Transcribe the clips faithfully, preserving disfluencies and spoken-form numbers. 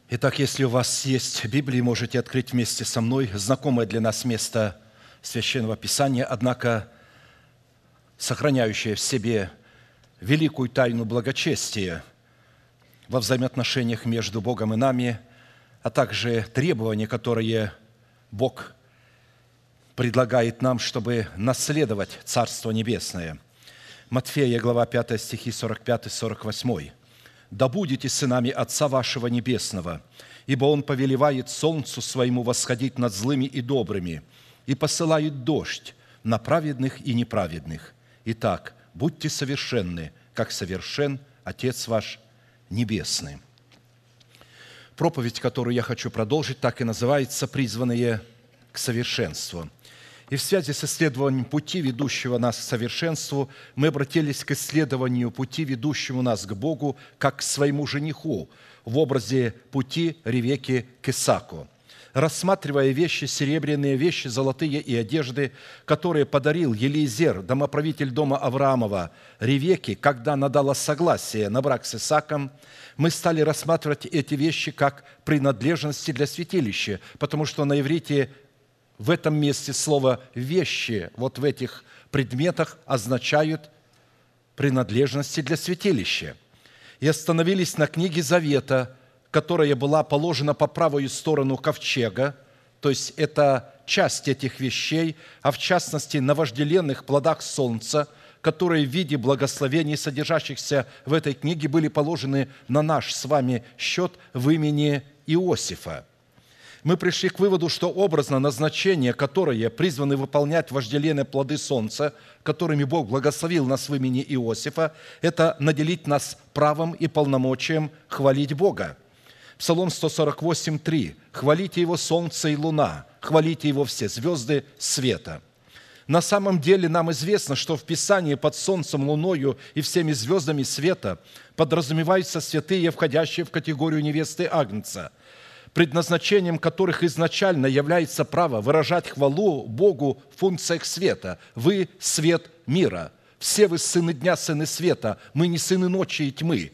Итак, если у вас есть Библия, можете открыть вместе со мной знакомое для нас место Священного Писания, однако сохраняющее в себе великую тайну благочестия во взаимоотношениях между Богом и нами, а также требования, которые Бог предлагает нам, чтобы наследовать Царство Небесное. Матфея, глава пятая, стихи сорок пять сорок восемь. «Да будете сынами Отца вашего Небесного, ибо Он повелевает солнцу своему восходить над злыми и добрыми, и посылает дождь на праведных и неправедных. Итак, будьте совершенны, как совершен Отец ваш Небесный». Проповедь, которую я хочу продолжить, так и называется «Призванные к совершенству». И в связи с исследованием пути, ведущего нас к совершенству, мы обратились к исследованию пути, ведущему нас к Богу, как к своему жениху, в образе пути Ревекки к Исааку. Рассматривая вещи серебряные, вещи золотые и одежды, которые подарил Елиезер, домоправитель дома Авраамова, Ревекке, когда она дала согласие на брак с Исааком, мы стали рассматривать эти вещи как принадлежности для святилища, потому что на иврите в этом месте слово «вещи» вот в этих предметах означают принадлежности для святилища. И остановились на книге Завета, которая была положена по правую сторону ковчега, то есть это часть этих вещей, а в частности на вожделенных плодах солнца, которые в виде благословений, содержащихся в этой книге, были положены на наш с вами счет в имени Иосифа. Мы пришли к выводу, что образно назначение, которое призваны выполнять вожделенные плоды солнца, которыми Бог благословил нас в имени Иосифа, это наделить нас правом и полномочием хвалить Бога. Псалом сто сорок восемь, три. «Хвалите Его солнце и луна, хвалите Его все звезды света». На самом деле нам известно, что в Писании под солнцем, луною и всеми звездами света подразумеваются святые, входящие в категорию невесты Агнца, предназначением которых изначально является право выражать хвалу Богу в функциях света. Вы – свет мира. Все вы сыны дня, сыны света. Мы не сыны ночи и тьмы.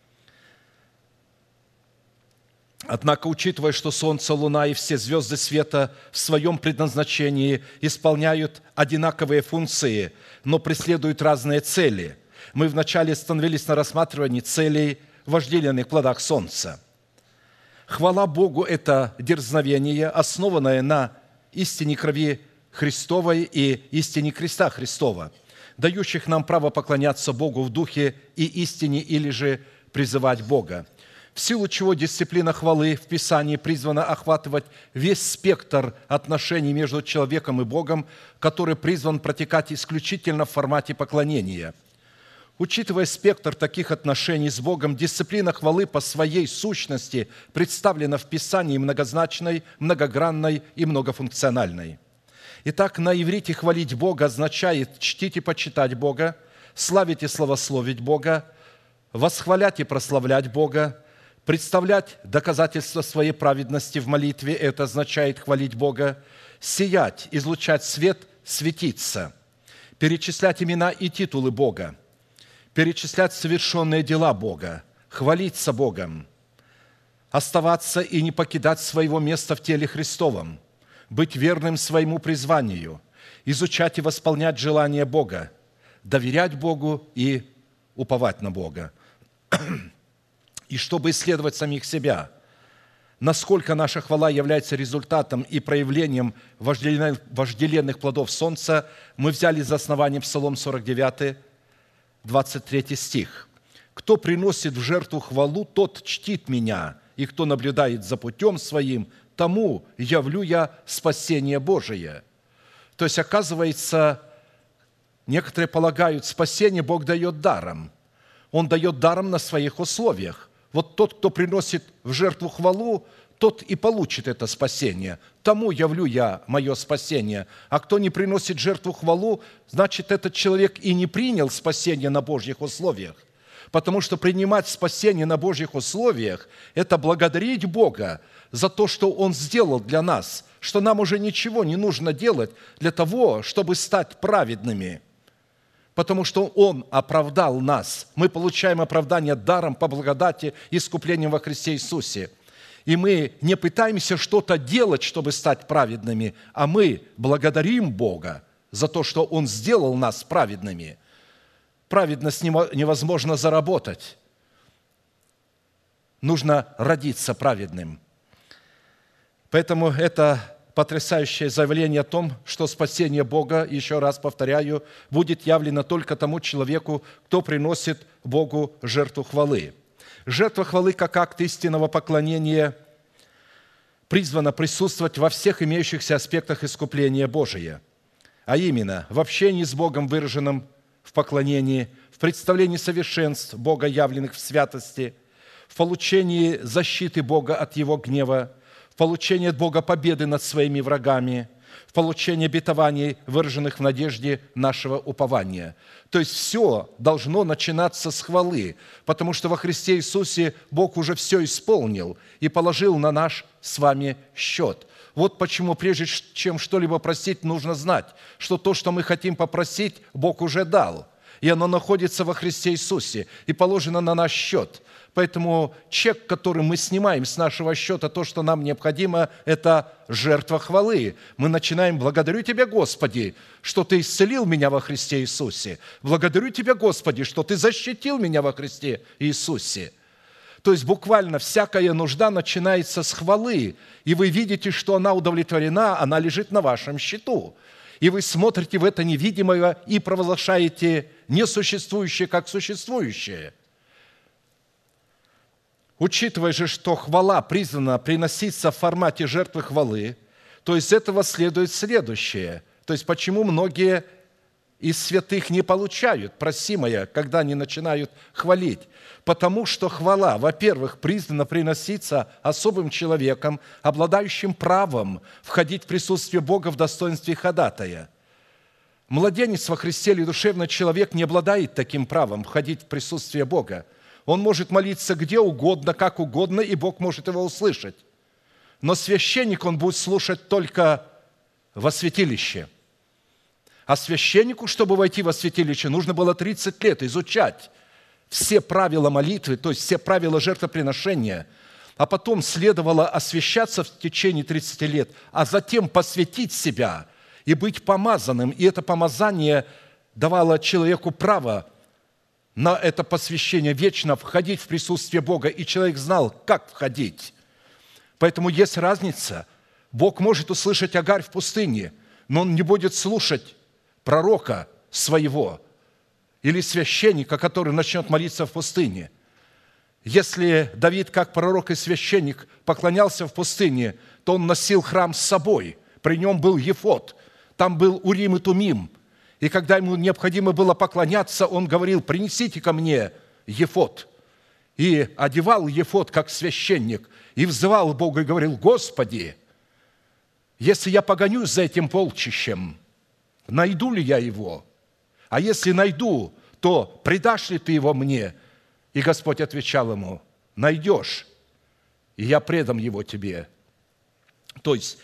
Однако, учитывая, что солнце, луна и все звезды света в своем предназначении исполняют одинаковые функции, но преследуют разные цели, мы вначале остановились на рассматривании целей в вожделенных плодах солнца. Хвала Богу – это дерзновение, основанное на истине крови Христовой и истине креста Христова, дающих нам право поклоняться Богу в духе и истине или же призывать Бога. В силу чего дисциплина хвалы в Писании призвана охватывать весь спектр отношений между человеком и Богом, который призван протекать исключительно в формате поклонения. Учитывая спектр таких отношений с Богом, дисциплина хвалы по своей сущности представлена в Писании многозначной, многогранной и многофункциональной. Итак, на иврите хвалить Бога означает чтить и почитать Бога, славить и славословить Бога, восхвалять и прославлять Бога, представлять доказательства своей праведности в молитве, это означает хвалить Бога, сиять, излучать свет, светиться, перечислять имена и титулы Бога, перечислять совершенные дела Бога, хвалиться Богом, оставаться и не покидать своего места в теле Христовом, быть верным своему призванию, изучать и восполнять желания Бога, доверять Богу и уповать на Бога. И чтобы исследовать самих себя, насколько наша хвала является результатом и проявлением вожделенных, вожделенных плодов солнца, мы взяли за основание Псалом сорок девять, двадцать третий стих. «Кто приносит в жертву хвалу, тот чтит меня, и кто наблюдает за путем своим, тому явлю я спасение Божие». То есть, оказывается, некоторые полагают, спасение Бог дает даром. Он дает даром на своих условиях. Вот тот, кто приносит в жертву хвалу, тот и получит это спасение. Тому явлю я мое спасение. А кто не приносит жертву хвалу, значит, этот человек и не принял спасение на Божьих условиях. Потому что принимать спасение на Божьих условиях – это благодарить Бога за то, что Он сделал для нас, что нам уже ничего не нужно делать для того, чтобы стать праведными. Потому что Он оправдал нас. Мы получаем оправдание даром по благодати искуплением во Христе Иисусе. И мы не пытаемся что-то делать, чтобы стать праведными, а мы благодарим Бога за то, что Он сделал нас праведными. Праведность невозможно заработать. Нужно родиться праведным. Поэтому это потрясающее заявление о том, что спасение Бога, еще раз повторяю, будет явлено только тому человеку, кто приносит Богу жертву хвалы. Жертва хвалы, как акт истинного поклонения, призвана присутствовать во всех имеющихся аспектах искупления Божия, а именно в общении с Богом, выраженном в поклонении, в представлении совершенств Бога, явленных в святости, в получении защиты Бога от Его гнева, в получении от Бога победы над своими врагами, в получении обетований, выраженных в надежде нашего упования. То есть все должно начинаться с хвалы, потому что во Христе Иисусе Бог уже все исполнил и положил на наш с вами счет. Вот почему, прежде чем что-либо просить, нужно знать, что то, что мы хотим попросить, Бог уже дал, и оно находится во Христе Иисусе и положено на наш счет. Поэтому чек, который мы снимаем с нашего счета, то, что нам необходимо, это жертва хвалы. Мы начинаем: «Благодарю Тебя, Господи, что Ты исцелил меня во Христе Иисусе. Благодарю Тебя, Господи, что Ты защитил меня во Христе Иисусе». То есть буквально всякая нужда начинается с хвалы, и вы видите, что она удовлетворена, она лежит на вашем счету. И вы смотрите в это невидимое и провозглашаете несуществующее как существующее. Учитывая же, что хвала призвана приноситься в формате жертвы хвалы, то из этого следует следующее. То есть почему многие из святых не получают просимое, когда они начинают хвалить? Потому что хвала, во-первых, призвана приноситься особым человеком, обладающим правом входить в присутствие Бога в достоинстве ходатая. Младенец во Христе или душевный человек не обладает таким правом входить в присутствие Бога. Он может молиться где угодно, как угодно, и Бог может его услышать. Но священник он будет слушать только во святилище. А священнику, чтобы войти во святилище, нужно было тридцать лет изучать все правила молитвы, то есть все правила жертвоприношения, а потом следовало освящаться в течение тридцати лет, а затем посвятить себя и быть помазанным. И это помазание давало человеку право на это посвящение вечно входить в присутствие Бога, и человек знал, как входить. Поэтому есть разница. Бог может услышать Агарь в пустыне, но Он не будет слушать пророка своего или священника, который начнет молиться в пустыне. Если Давид, как пророк и священник, поклонялся в пустыне, то он носил храм с собой. При нем был ефод, там был Урим и Тумим. И когда ему необходимо было поклоняться, он говорил: «Принесите ко мне ефод». И одевал ефод, как священник, и взывал Богу и говорил: «Господи, если я погонюсь за этим полчищем, найду ли я его? А если найду, то предашь ли ты его мне?» И Господь отвечал ему: «Найдешь, и я предам его тебе». То есть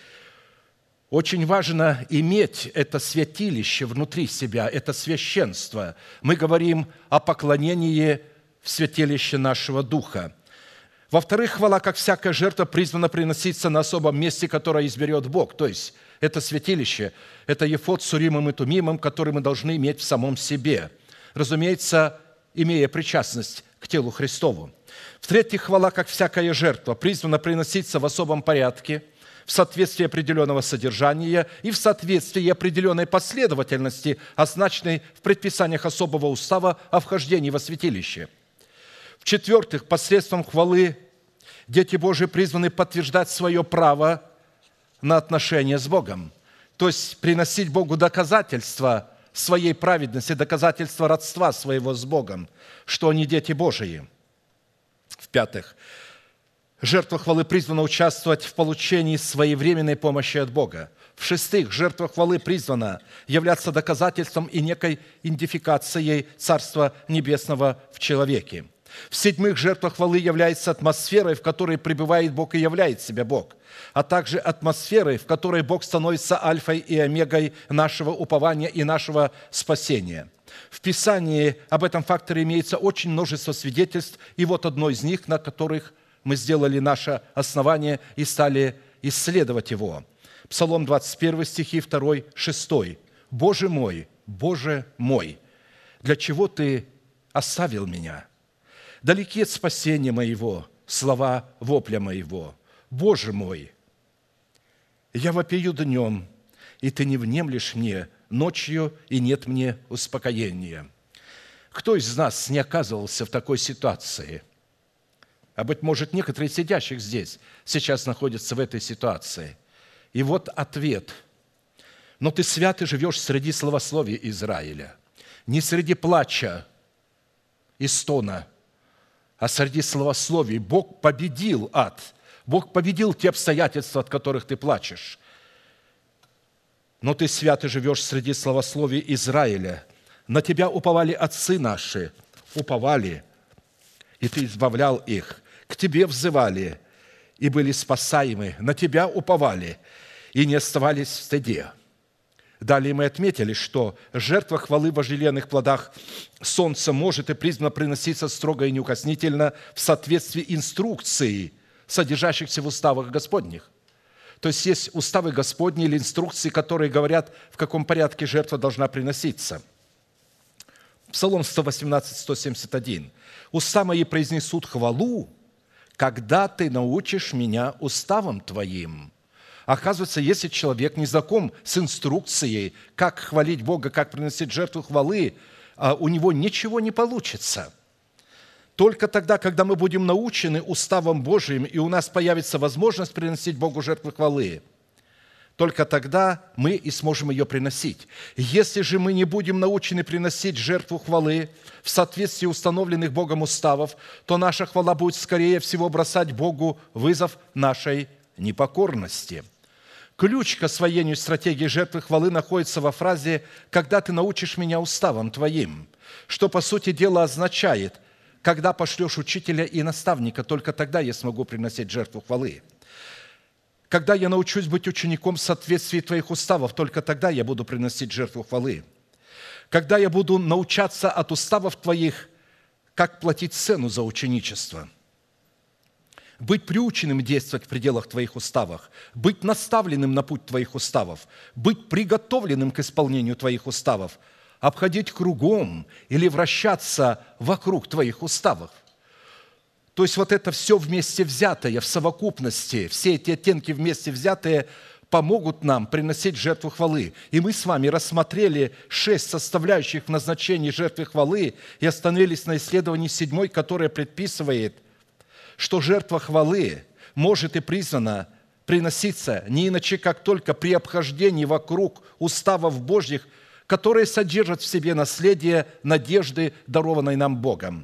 очень важно иметь это святилище внутри себя, это священство. Мы говорим о поклонении в святилище нашего духа. Во-вторых, хвала, как всякая жертва, призвана приноситься на особом месте, которое изберет Бог. То есть это святилище, это ефод с Уримом и Тумимом, который мы должны иметь в самом себе. Разумеется, имея причастность к телу Христову. В-третьих, хвала, как всякая жертва, призвана приноситься в особом порядке, в соответствии определенного содержания и в соответствии определенной последовательности, означенной в предписаниях особого устава о вхождении во святилище. В-четвертых, посредством хвалы дети Божии призваны подтверждать свое право на отношения с Богом, то есть приносить Богу доказательства своей праведности, доказательства родства своего с Богом, что они дети Божии. В-пятых, жертва хвалы призвана участвовать в получении своевременной помощи от Бога. В-шестых, жертва хвалы призвана являться доказательством и некой идентификацией Царства Небесного в человеке. В-седьмых, жертва хвалы является атмосферой, в которой пребывает Бог и являет себя Бог, а также атмосферой, в которой Бог становится альфой и омегой нашего упования и нашего спасения. В Писании об этом факторе имеется очень множество свидетельств, и вот одно из них, на которых мы сделали наше основание и стали исследовать его. Псалом двадцать один, стихи два, шесть. «Боже мой, Боже мой, для чего Ты оставил меня? Далеки от спасения моего слова вопля моего. Боже мой, я вопию днем, и Ты не внемлешь мне, ночью, и нет мне успокоения». Кто из нас не оказывался в такой ситуации? А быть может, некоторые сидящих здесь сейчас находятся в этой ситуации. И вот ответ. «Но ты свят и живешь среди славословия Израиля, не среди плача и стона, а среди славословий. Бог победил ад, Бог победил те обстоятельства, от которых ты плачешь. Но ты свят и живешь среди славословия Израиля. На тебя уповали отцы наши, уповали, и ты избавлял их. К тебе взывали, и были спасаемы. На тебя уповали, и не оставались в стыде». Далее мы отметили, что жертва хвалы в вожделенных плодах солнца может и призвана приноситься строго и неукоснительно в соответствии инструкций, содержащихся в уставах Господних. То есть есть уставы Господни или инструкции, которые говорят, в каком порядке жертва должна приноситься. Псалом сто восемнадцать, сто семьдесят один. «Уста мои произнесут хвалу, когда ты научишь меня уставам твоим». Оказывается, если человек не знаком с инструкцией, как хвалить Бога, как приносить жертву хвалы, у него ничего не получится. Только тогда, когда мы будем научены уставам Божиим, и у нас появится возможность приносить Богу жертву хвалы, только тогда мы и сможем ее приносить. Если же мы не будем научены приносить жертву хвалы в соответствии установленных Богом уставов, то наша хвала будет, скорее всего, бросать Богу вызов нашей непокорности. Ключ к освоению стратегии жертвы хвалы находится во фразе «когда ты научишь меня уставам твоим», что, по сути дела, означает «когда пошлешь учителя и наставника, только тогда я смогу приносить жертву хвалы». Когда я научусь быть учеником в соответствии твоих уставов, только тогда я буду приносить жертву хвалы. Когда я буду научаться от уставов твоих, как платить цену за ученичество. Быть приученным действовать в пределах твоих уставов, быть наставленным на путь твоих уставов, быть приготовленным к исполнению твоих уставов, обходить кругом или вращаться вокруг твоих уставов. То есть вот это все вместе взятое, в совокупности, все эти оттенки вместе взятые помогут нам приносить жертву хвалы. И мы с вами рассмотрели шесть составляющих в назначении жертвы хвалы и остановились на исследовании седьмой, которое предписывает, что жертва хвалы может и призвана приноситься не иначе, как только при обхождении вокруг уставов Божьих, которые содержат в себе наследие надежды, дарованной нам Богом.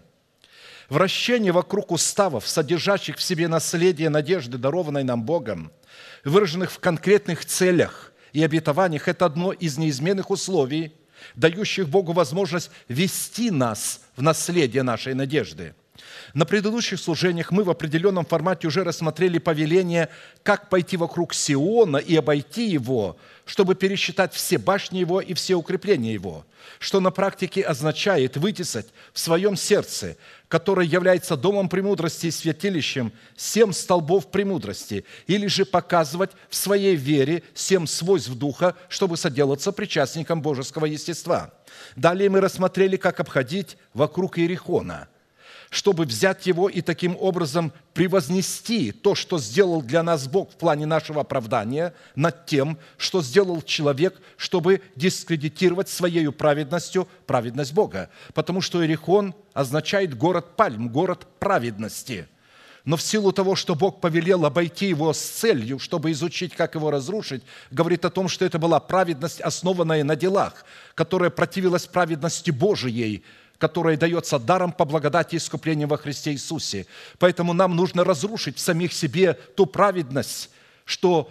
Вращение вокруг уставов, содержащих в себе наследие надежды, дарованной нам Богом, выраженных в конкретных целях и обетованиях, это одно из неизменных условий, дающих Богу возможность вести нас в наследие нашей надежды. На предыдущих служениях мы в определенном формате уже рассмотрели повеление, как пойти вокруг Сиона и обойти его, чтобы пересчитать все башни его и все укрепления его, что на практике означает вытесать в своем сердце, которое является домом премудрости и святилищем, семь столбов премудрости, или же показывать в своей вере семь свойств духа, чтобы соделаться причастником божеского естества. Далее мы рассмотрели, как обходить вокруг Иерихона, чтобы взять его и таким образом превознести то, что сделал для нас Бог в плане нашего оправдания, над тем, что сделал человек, чтобы дискредитировать своей праведностью праведность Бога. Потому что Иерихон означает город пальм, город праведности. Но в силу того, что Бог повелел обойти его с целью, чтобы изучить, как его разрушить, говорит о том, что это была праведность, основанная на делах, которая противилась праведности Божией, которое дается даром по благодати искупления во Христе Иисусе. Поэтому нам нужно разрушить в самих себе ту праведность, что,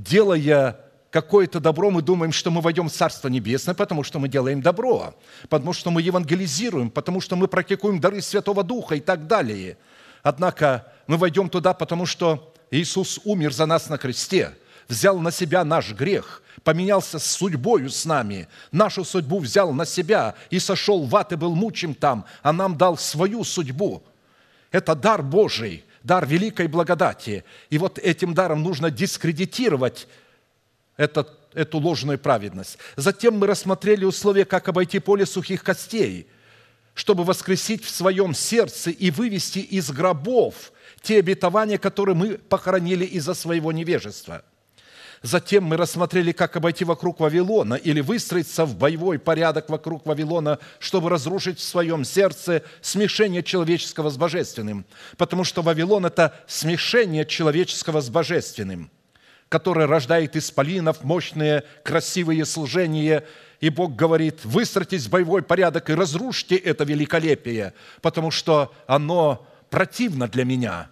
делая какое-то добро, мы думаем, что мы войдем в Царство Небесное, потому что мы делаем добро, потому что мы евангелизируем, потому что мы практикуем дары Святого Духа и так далее. Однако мы войдем туда, потому что Иисус умер за нас на кресте, взял на себя наш грех, поменялся с судьбою с нами, нашу судьбу взял на себя и сошел в ад и был мучим там, а нам дал свою судьбу. Это дар Божий, дар великой благодати. И вот этим даром нужно дискредитировать этот, эту ложную праведность. Затем мы рассмотрели условия, как обойти поле сухих костей, чтобы воскресить в своем сердце и вывести из гробов те обетования, которые мы похоронили из-за своего невежества. Затем мы рассмотрели, как обойти вокруг Вавилона или выстроиться в боевой порядок вокруг Вавилона, чтобы разрушить в своем сердце смешение человеческого с божественным. Потому что Вавилон – это смешение человеческого с божественным, которое рождает исполинов, мощные, красивые служения. И Бог говорит: выстройтесь в боевой порядок и разрушьте это великолепие, потому что оно противно для меня.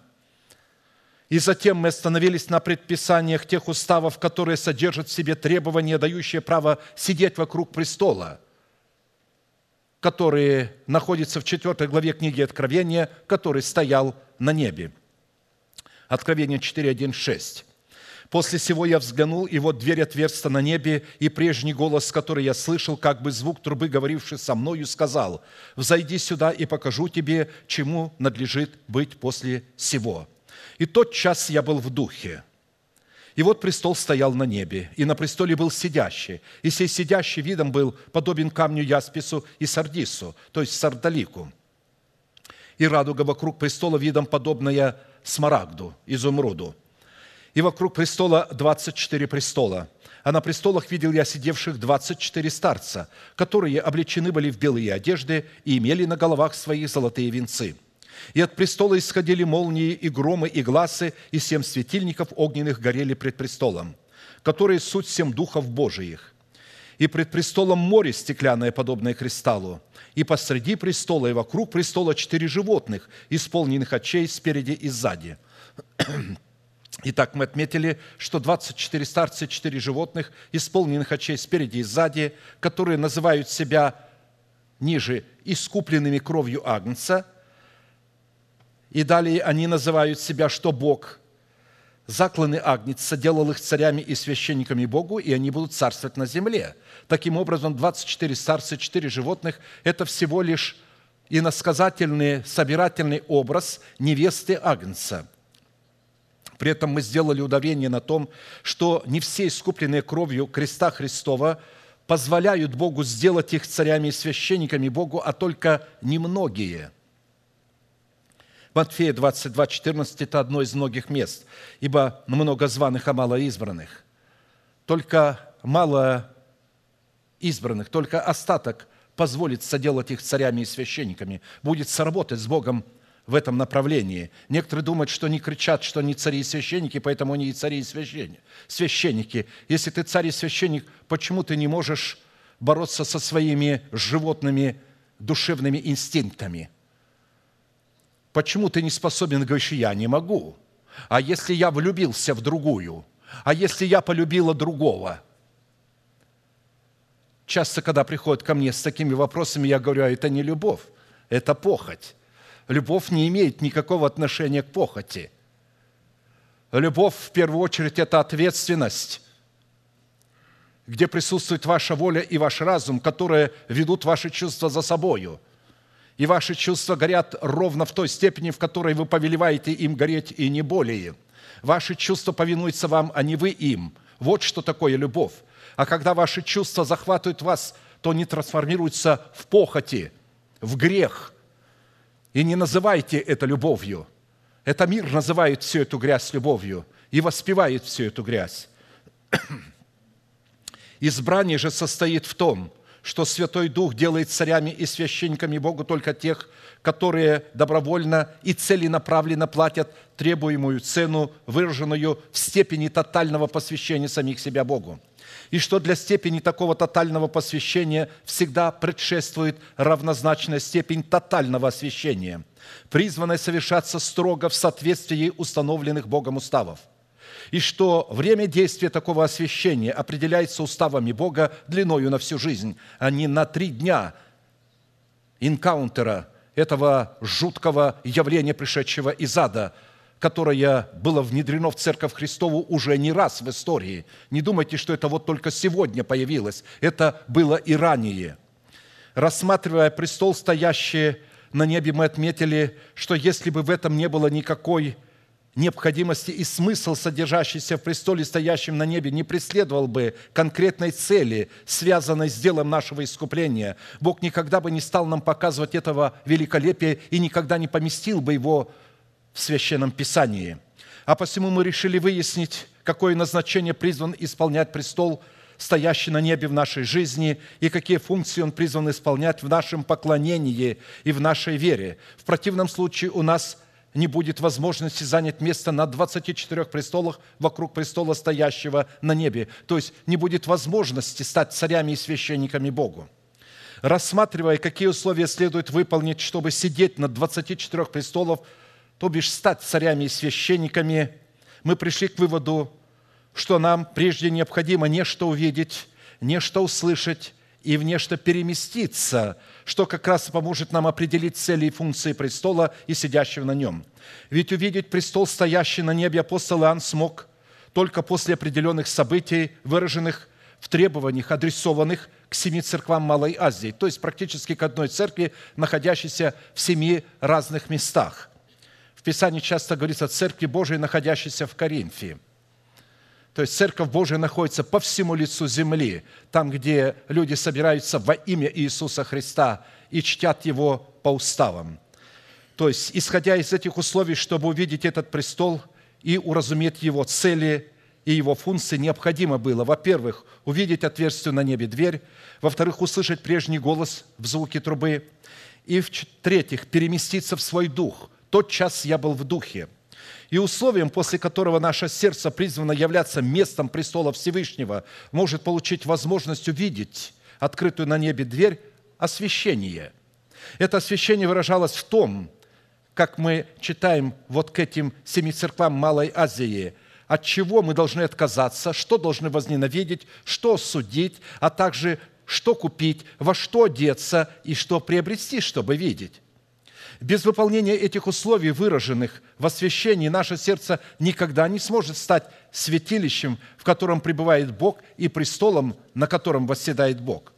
И затем мы остановились на предписаниях тех уставов, которые содержат в себе требования, дающие право сидеть вокруг престола, которые находятся в четвёртой главе книги Откровения, который стоял на небе. Откровение четыре, один, шесть. «После сего я взглянул, и вот дверь отверста на небе, и прежний голос, который я слышал, как бы звук трубы, говоривший со мною, сказал: взойди сюда, и покажу тебе, чему надлежит быть после сего. И тот час я был в духе. И вот престол стоял на небе, и на престоле был сидящий, и сей сидящий видом был подобен камню яспису и сардису, то есть сардалику. И радуга вокруг престола видом подобная смарагду, изумруду. И вокруг престола двадцать четыре престола. А на престолах видел я сидевших двадцать четыре старца, которые облечены были в белые одежды и имели на головах своих золотые венцы. И от престола исходили молнии и громы и гласы, и семь светильников огненных горели пред престолом, которые суть семь духов Божиих. И пред престолом море стеклянное, подобное кристаллу, и посреди престола и вокруг престола четыре животных, исполненных очей спереди и сзади». Итак, мы отметили, что двадцать четыре старца и четыре животных, исполненных очей спереди и сзади, которые называют себя ниже искупленными кровью Агнца, и далее они называют себя, что Бог, закланный Агнец, соделал их царями и священниками Богу, и они будут царствовать на земле. Таким образом, двадцать четыре старца и четыре животных – это всего лишь иносказательный, собирательный образ невесты Агнца. При этом мы сделали ударение на том, что не все искупленные кровью креста Христова позволяют Богу сделать их царями и священниками Богу, а только немногие. Матфея двадцать два, четырнадцать – это одно из многих мест, ибо много званых, а мало избранных. Только мало избранных, только остаток позволит соделать их царями и священниками, будет сработать с Богом в этом направлении. Некоторые думают, что они кричат, что они цари и священники, поэтому они и цари и священники. Если ты царь и священник, почему ты не можешь бороться со своими животными душевными инстинктами? Почему ты не способен говорить: я не могу? А если я влюбился в другую? А если я полюбила другого? Часто, когда приходят ко мне с такими вопросами, я говорю: а это не любовь, это похоть. Любовь не имеет никакого отношения к похоти. Любовь, в первую очередь, это ответственность, где присутствует ваша воля и ваш разум, которые ведут ваши чувства за собою. И ваши чувства горят ровно в той степени, в которой вы повелеваете им гореть, и не более. Ваши чувства повинуются вам, а не вы им. Вот что такое любовь. А когда ваши чувства захватывают вас, то они трансформируются в похоти, в грех. И не называйте это любовью. Это мир называет всю эту грязь любовью и воспевает всю эту грязь. Избрание же состоит в том, что Святой Дух делает царями и священниками Богу только тех, которые добровольно и целенаправленно платят требуемую цену, выраженную в степени тотального посвящения самих себя Богу. И что для степени такого тотального посвящения всегда предшествует равнозначная степень тотального освящения, призванная совершаться строго в соответствии установленных Богом уставов. И что время действия такого освящения определяется уставами Бога длиною на всю жизнь, а не на три дня инкаунтера, этого жуткого явления, пришедшего из ада, которое было внедрено в Церковь Христову уже не раз в истории. Не думайте, что это вот только сегодня появилось. Это было и ранее. Рассматривая престол, стоящий на небе, мы отметили, что если бы в этом не было никакой необходимости и смысл, содержащийся в престоле, стоящем на небе, не преследовал бы конкретной цели, связанной с делом нашего искупления, Бог никогда бы не стал нам показывать этого великолепия и никогда не поместил бы его в Священном Писании. А посему мы решили выяснить, какое назначение призван исполнять престол, стоящий на небе в нашей жизни, и какие функции он призван исполнять в нашем поклонении и в нашей вере. В противном случае у нас не будет возможности занять место на двадцати четырёх престолах вокруг престола, стоящего на небе. То есть не будет возможности стать царями и священниками Богу. Рассматривая, какие условия следует выполнить, чтобы сидеть на двадцати четырёх престолах, то бишь стать царями и священниками, мы пришли к выводу, что нам прежде необходимо нечто увидеть, нечто услышать и в нечто переместиться, что как раз поможет нам определить цели и функции престола и сидящего на нем. Ведь увидеть престол, стоящий на небе, апостол Иоанн смог только после определенных событий, выраженных в требованиях, адресованных к семи церквам Малой Азии, то есть практически к одной церкви, находящейся в семи разных местах. В Писании часто говорится о Церкви Божией, находящейся в Коринфе. То есть Церковь Божия находится по всему лицу земли, там, где люди собираются во имя Иисуса Христа и чтят Его по уставам. То есть, исходя из этих условий, чтобы увидеть этот престол и уразуметь Его цели и Его функции, необходимо было, во-первых, увидеть отверстие на небе дверь, во-вторых, услышать прежний голос в звуке трубы, и, в-третьих, переместиться в свой дух. Тот час я был в духе. И условием, после которого наше сердце призвано являться местом престола Всевышнего, может получить возможность увидеть открытую на небе дверь, освящение. Это освящение выражалось в том, как мы читаем вот к этим семи церквам Малой Азии, от чего мы должны отказаться, что должны возненавидеть, что судить, а также что купить, во что одеться и что приобрести, чтобы видеть. Без выполнения этих условий, выраженных в освящении, наше сердце никогда не сможет стать святилищем, в котором пребывает Бог, и престолом, на котором восседает Бог.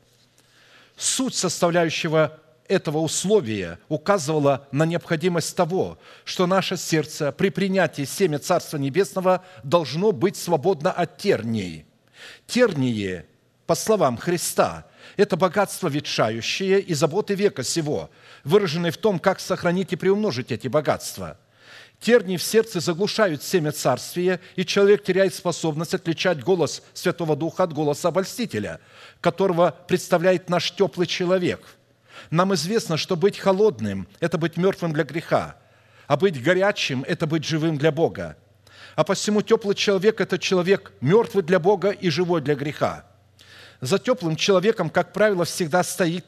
Суть составляющего этого условия указывала на необходимость того, что наше сердце при принятии семя Царства Небесного должно быть свободно от терний. Тернии, по словам Христа, это богатство ветшающее и заботы века сего, выраженные в том, как сохранить и приумножить эти богатства. Тернии в сердце заглушают семя царствия, и человек теряет способность отличать голос Святого Духа от голоса обольстителя, которого представляет наш теплый человек. Нам известно, что быть холодным – это быть мертвым для греха, а быть горячим – это быть живым для Бога. А посему теплый человек – это человек мертвый для Бога и живой для греха. За теплым человеком, как правило, всегда стоит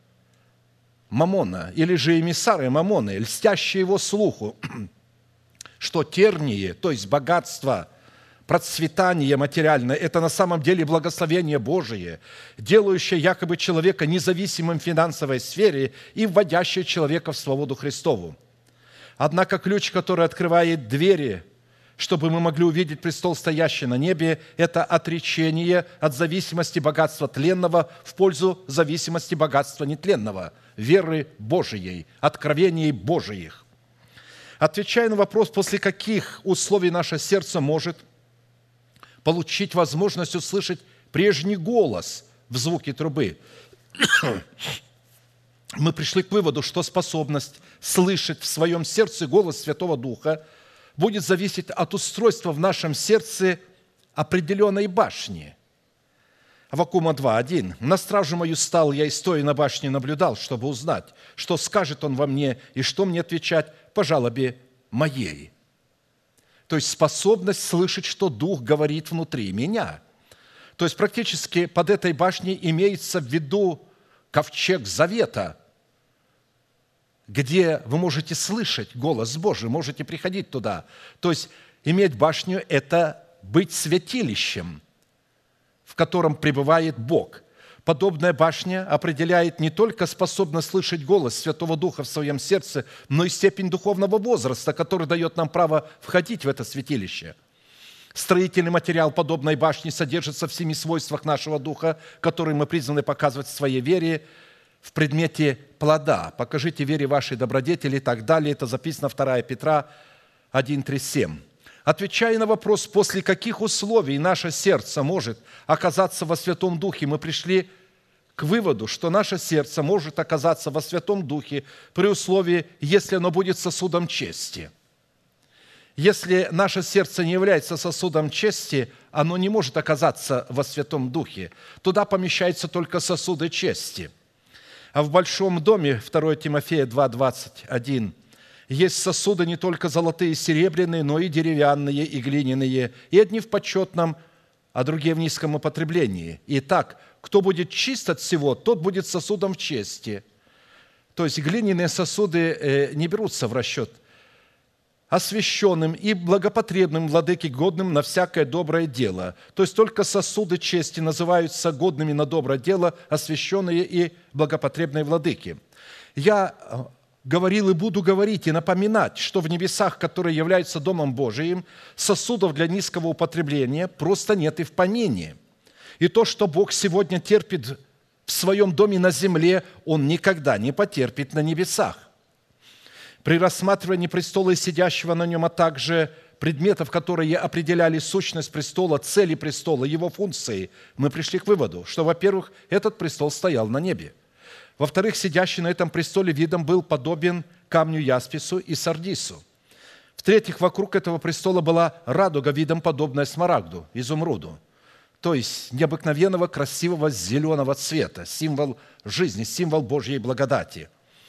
мамона, или же эмиссары мамоны, льстящие его слуху, что тернии, то есть богатство, процветание материальное, это на самом деле благословение Божие, делающее якобы человека независимым в финансовой сфере и вводящее человека в свободу Христову. Однако ключ, который открывает двери, чтобы мы могли увидеть престол, стоящий на небе, это отречение от зависимости богатства тленного в пользу зависимости богатства нетленного, веры Божией, откровений Божиих. Отвечая на вопрос, после каких условий наше сердце может получить возможность услышать прежний голос в звуке трубы, мы пришли к выводу, что способность слышать в своем сердце голос Святого Духа будет зависеть от устройства в нашем сердце определенной башни. Аввакума два, один. «На стражу мою стал я и, стоя на башне, наблюдал, чтобы узнать, что скажет он во мне и что мне отвечать по жалобе моей». То есть способность слышать, что Дух говорит внутри меня. То есть практически под этой башней имеется в виду ковчег завета, где вы можете слышать голос Божий, можете приходить туда. То есть иметь башню – это быть святилищем, в котором пребывает Бог. Подобная башня определяет не только способность слышать голос Святого Духа в своем сердце, но и степень духовного возраста, который дает нам право входить в это святилище. Строительный материал подобной башни содержится в семи свойствах нашего духа, которые мы призваны показывать в своей вере, в предмете плода. Покажите вере вашей добродетели и так далее. Это записано вторая Петра один, три, семь. Отвечая на вопрос, после каких условий наше сердце может оказаться во Святом Духе, мы пришли к выводу, что наше сердце может оказаться во Святом Духе при условии, если оно будет сосудом чести. Если наше сердце не является сосудом чести, оно не может оказаться во Святом Духе. Туда помещаются только сосуды чести. А в большом доме, второе Тимофея два, двадцать один, есть сосуды не только золотые и серебряные, но и деревянные, и глиняные, и одни в почетном, а другие в низком употреблении. Итак, кто будет чист от всего, тот будет сосудом в чести. То есть глиняные сосуды не берутся в расчет. Освященным и благопотребным владыке, годным на всякое доброе дело. То есть только сосуды чести называются годными на доброе дело, освященные и благопотребные владыки. Я говорил и буду говорить и напоминать, что в небесах, которые являются Домом Божиим, сосудов для низкого употребления просто нет и в помине. И то, что Бог сегодня терпит в своем доме на земле, Он никогда не потерпит на небесах. При рассматривании престола и сидящего на нем, а также предметов, которые определяли сущность престола, цели престола, его функции, мы пришли к выводу, что, во-первых, этот престол стоял на небе. Во-вторых, сидящий на этом престоле видом был подобен камню яспису и сардису. В-третьих, вокруг этого престола была радуга видом подобная смарагду, изумруду, то есть необыкновенного красивого зеленого цвета, символ жизни, символ Божьей благодати.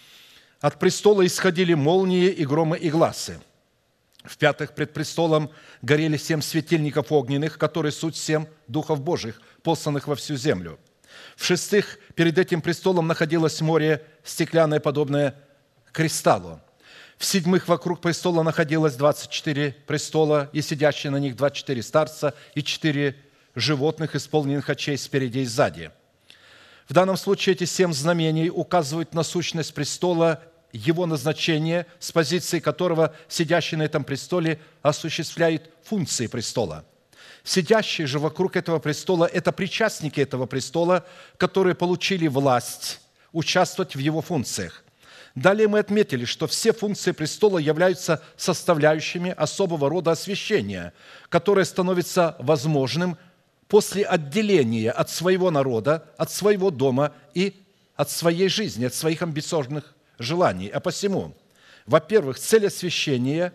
От престола исходили молнии и громы и гласы. В-пятых, пред престолом горели семь светильников огненных, которые суть семь духов Божьих, посланных во всю землю. В-шестых, перед этим престолом находилось море стеклянное, подобное кристаллу. В-седьмых, вокруг престола находилось двадцать четыре престола, и сидящие на них двадцать четыре старца и четыре животных, исполненных очей спереди и сзади. В данном случае эти семь знамений указывают на сущность престола, его назначение, с позиции которого сидящий на этом престоле осуществляет функции престола. Сидящие же вокруг этого престола – это причастники этого престола, которые получили власть участвовать в его функциях. Далее мы отметили, что все функции престола являются составляющими особого рода освящения, которое становится возможным после отделения от своего народа, от своего дома и от своей жизни, от своих амбициозных желаний. А посему, во-первых, цель освящения,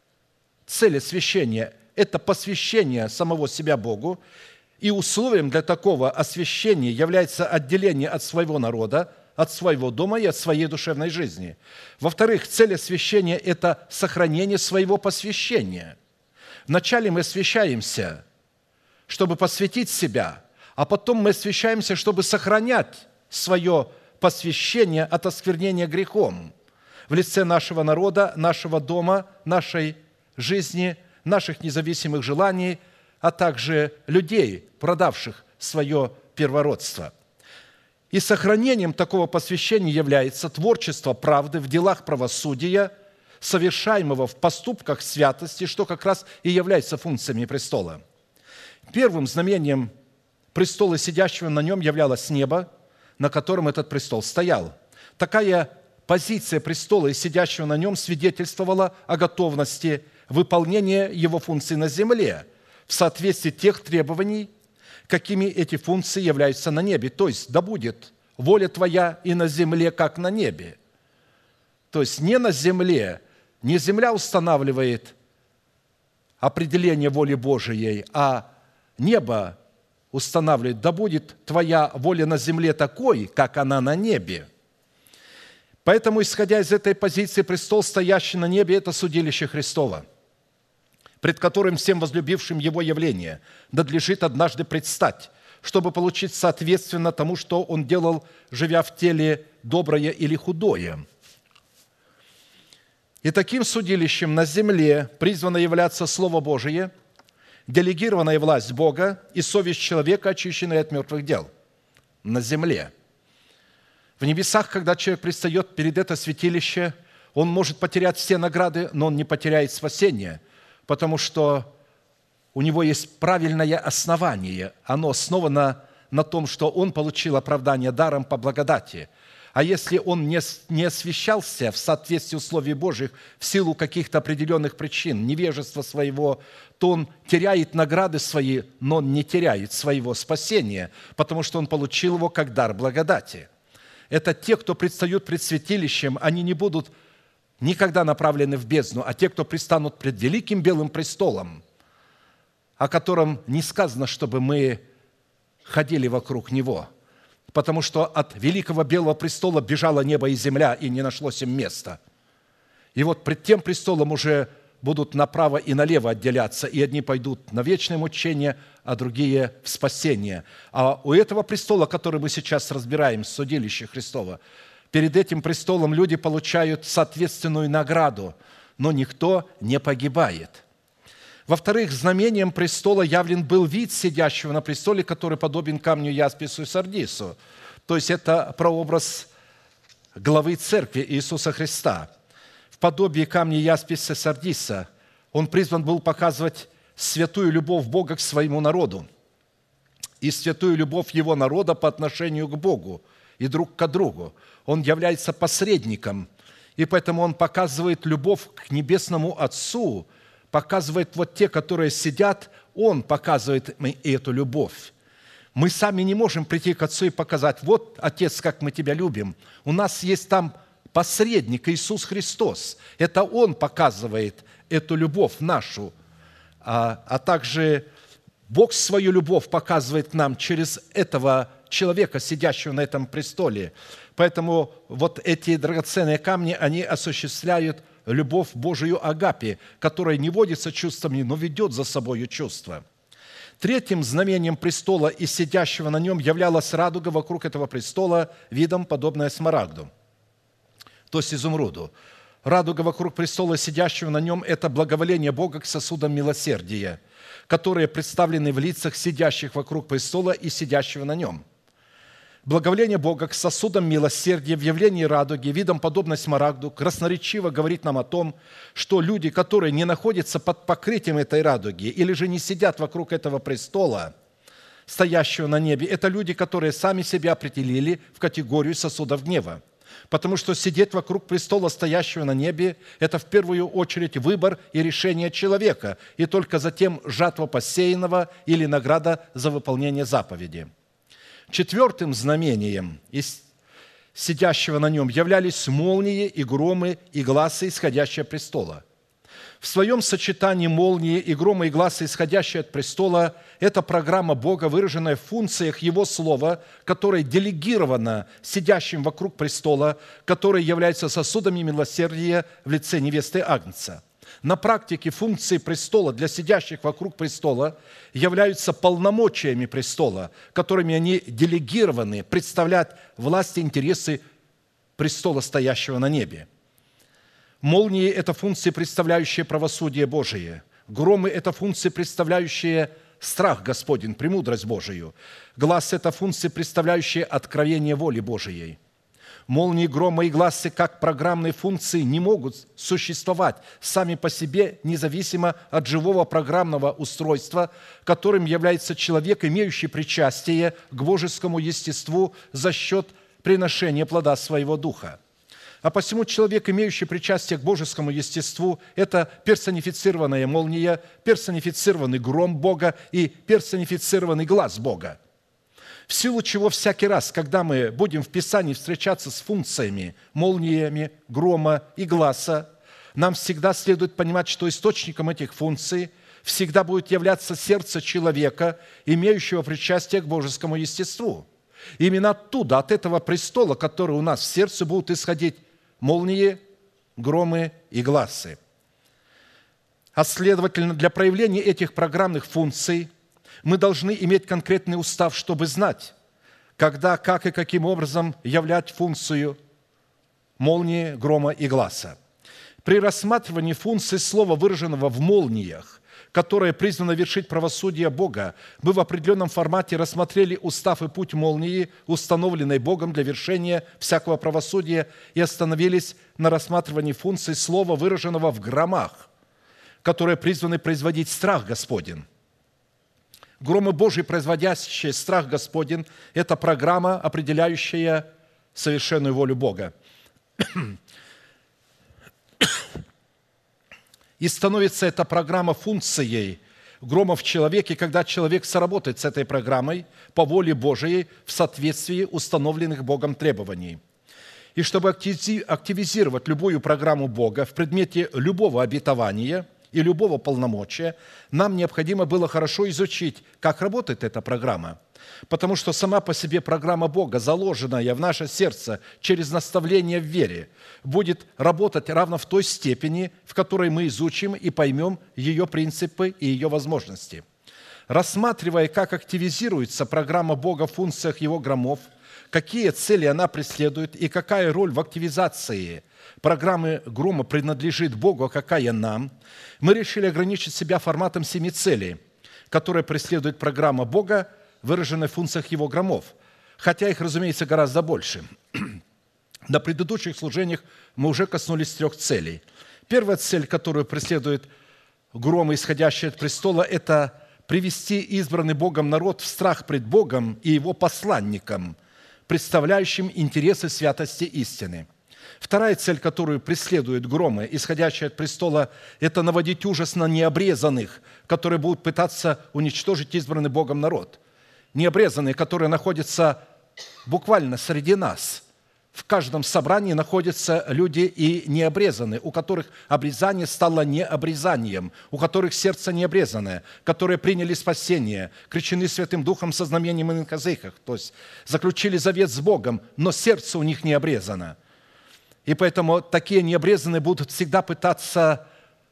цель освящения – это посвящение самого себя Богу, и условием для такого освящения является отделение от своего народа, от своего дома и от своей душевной жизни. Во-вторых, цель освящения – это сохранение своего посвящения. Вначале мы освящаемся, чтобы посвятить себя, а потом мы освящаемся, чтобы сохранять свое посвящение от осквернения грехом в лице нашего народа, нашего дома, нашей жизни, наших независимых желаний, а также людей, продавших свое первородство. И сохранением такого посвящения является творчество правды в делах правосудия, совершаемого в поступках святости, что как раз и является функциями престола. Первым знамением престола, сидящего на нем, являлось небо, на котором этот престол стоял. Такая позиция престола и сидящего на нем свидетельствовала о готовности выполнения его функций на земле в соответствии тех требований, какими эти функции являются на небе. То есть, да будет воля Твоя и на земле, как на небе. То есть, не на земле, не земля устанавливает определение воли Божией, а небо устанавливает, да будет Твоя воля на земле такой, как она на небе. Поэтому, исходя из этой позиции, престол, стоящий на небе, это судилище Христово, пред которым всем возлюбившим Его явление надлежит однажды предстать, чтобы получить соответственно тому, что Он делал, живя в теле, доброе или худое. И таким судилищем на земле призвано являться Слово Божие, делегированная власть Бога и совесть человека, очищенная от мертвых дел на земле. В небесах, когда человек предстает перед это святилище, он может потерять все награды, но он не потеряет спасение, потому что у него есть правильное основание. Оно основано на том, что он получил оправдание даром по благодати. А если он не, не освящался в соответствии условий Божьих в силу каких-то определенных причин, невежества своего, то он теряет награды свои, но он не теряет своего спасения, потому что он получил его как дар благодати. Это те, кто предстают пред святилищем, они не будут никогда направлены в бездну, а те, кто предстанут пред великим белым престолом, о котором не сказано, чтобы мы ходили вокруг него, потому что от великого белого престола бежало небо и земля, и не нашлось им места. И вот пред тем престолом уже будут направо и налево отделяться, и одни пойдут на вечное мучение, а другие в спасение. А у этого престола, который мы сейчас разбираем, судилище Христово, перед этим престолом люди получают соответственную награду, но никто не погибает. Во-вторых, знамением престола явлен был вид сидящего на престоле, который подобен камню яспису и сардису. То есть это прообраз главы церкви Иисуса Христа. В подобии камня ясписа и сардиса он призван был показывать святую любовь Бога к своему народу и святую любовь его народа по отношению к Богу и друг к другу. Он является посредником, и поэтому он показывает любовь к небесному Отцу, показывает вот те, которые сидят, Он показывает им эту любовь. Мы сами не можем прийти к Отцу и показать: вот, Отец, как мы Тебя любим. У нас есть там посредник Иисус Христос. Это Он показывает эту любовь нашу. А, а также Бог свою любовь показывает к нам через этого человека, сидящего на этом престоле. Поэтому вот эти драгоценные камни, они осуществляют любовь Божию агапе, которая не водится чувствами, но ведет за собою чувства. Третьим знамением престола и сидящего на нем являлась радуга вокруг этого престола, видом подобная смарагду, то есть изумруду. Радуга вокруг престола, сидящего на нем – это благоволение Бога к сосудам милосердия, которые представлены в лицах сидящих вокруг престола и сидящего на нем. Благоволение Бога к сосудам милосердия в явлении радуги, видом подобной смарагду, красноречиво говорит нам о том, что люди, которые не находятся под покрытием этой радуги или же не сидят вокруг этого престола, стоящего на небе, это люди, которые сами себя определили в категорию сосудов гнева. Потому что сидеть вокруг престола, стоящего на небе, это в первую очередь выбор и решение человека, и только затем жатва посеянного или награда за выполнение заповеди. Четвертым знамением из сидящего на нем являлись молнии и громы и гласы, исходящие от престола. В своем сочетании молнии и громы и гласы, исходящие от престола, это программа Бога, выраженная в функциях Его Слова, которая делегирована сидящим вокруг престола, которые являются сосудами милосердия в лице невесты Агнца. На практике функции престола для сидящих вокруг престола являются полномочиями престола, которыми они делегированы представлять власть и интересы престола, стоящего на небе. Молнии – это функции, представляющие правосудие Божие. Громы – это функции, представляющие страх Господень, премудрость Божию. Глаз – это функции, представляющие откровение воли Божией. Молнии, грома и гласы, как программные функции, не могут существовать сами по себе, независимо от живого программного устройства, которым является человек, имеющий причастие к божескому естеству за счет приношения плода своего духа. А посему человек, имеющий причастие к божескому естеству, это персонифицированная молния, персонифицированный гром Бога и персонифицированный глаз Бога. В силу чего всякий раз, когда мы будем в Писании встречаться с функциями, молниями, грома и гласа, нам всегда следует понимать, что источником этих функций всегда будет являться сердце человека, имеющего причастие к божескому естеству. И именно оттуда, от этого престола, который у нас в сердце, будут исходить молнии, громы и гласы. А следовательно, для проявления этих программных функций мы должны иметь конкретный устав, чтобы знать, когда, как и каким образом являть функцию молнии, грома и гласа. При рассматривании функции слова, выраженного в молниях, которое призвано вершить правосудие Бога, мы в определенном формате рассмотрели устав и путь молнии, установленный Богом для вершения всякого правосудия, и остановились на рассматривании функции слова, выраженного в громах, которые призваны производить страх Господень. Громы Божьи, производящие страх Господень, это программа, определяющая совершенную волю Бога. И становится эта программа функцией грома в человеке, когда человек сработает с этой программой по воле Божией в соответствии установленных Богом требований. И чтобы активизировать любую программу Бога в предмете любого обетования и любого полномочия, нам необходимо было хорошо изучить, как работает эта программа. Потому что сама по себе программа Бога, заложенная в наше сердце через наставление в вере, будет работать равно в той степени, в которой мы изучим и поймем ее принципы и ее возможности. Рассматривая, как активизируется программа Бога в функциях Его громов, какие цели она преследует и какая роль в активизации программы грома принадлежит Богу, а какая нам, мы решили ограничить себя форматом семи целей, которые преследует программа Бога, выраженная в функциях Его громов, хотя их, разумеется, гораздо больше. На предыдущих служениях мы уже коснулись трех целей. Первая цель, которую преследует громы, исходящие от престола, это привести избранный Богом народ в страх пред Богом и Его посланником, представляющим интересы святости истины. Вторая цель, которую преследуют громы, исходящие от престола, это наводить ужас на необрезанных, которые будут пытаться уничтожить избранный Богом народ. Необрезанные, которые находятся буквально среди нас. В каждом собрании находятся люди и необрезанные, у которых обрезание стало необрезанием, у которых сердце необрезанное, которые приняли спасение, крещены Святым Духом со знамением и инказыхах, то есть заключили завет с Богом, но сердце у них не обрезано. И поэтому такие необрезанные будут всегда пытаться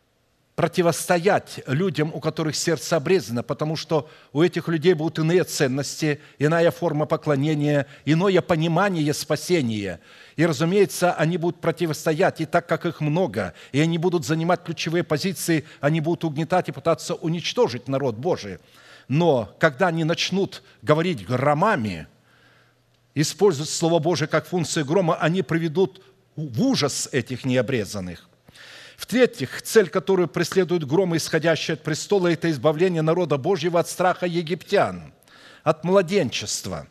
противостоять людям, у которых сердце обрезано, потому что у этих людей будут иные ценности, иная форма поклонения, иное понимание спасения. И, разумеется, они будут противостоять, и так как их много, и они будут занимать ключевые позиции, они будут угнетать и пытаться уничтожить народ Божий. Но когда они начнут говорить громами, использовать Слово Божие как функцию грома, они приведут в ужас этих необрезанных. В-третьих, цель, которую преследует громы, исходящие от престола, это избавление народа Божьего от страха египтян, от младенчества.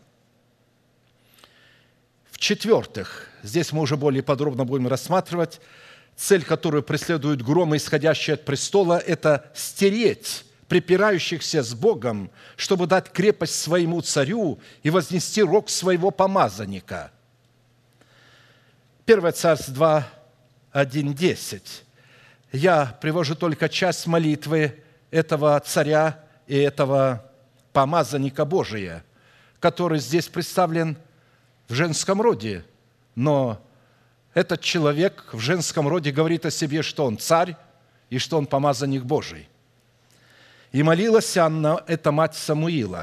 В-четвертых, здесь мы уже более подробно будем рассматривать, цель, которую преследуют громы, исходящие от престола, это стереть припирающихся с Богом, чтобы дать крепость своему царю и вознести рог своего помазанника. первое Царств два, один, десять. Я привожу только часть молитвы этого царя и этого помазанника Божия, который здесь представлен в женском роде. Но этот человек в женском роде говорит о себе, что он царь и что он помазанник Божий. «И молилась Анна, это мать Самуила,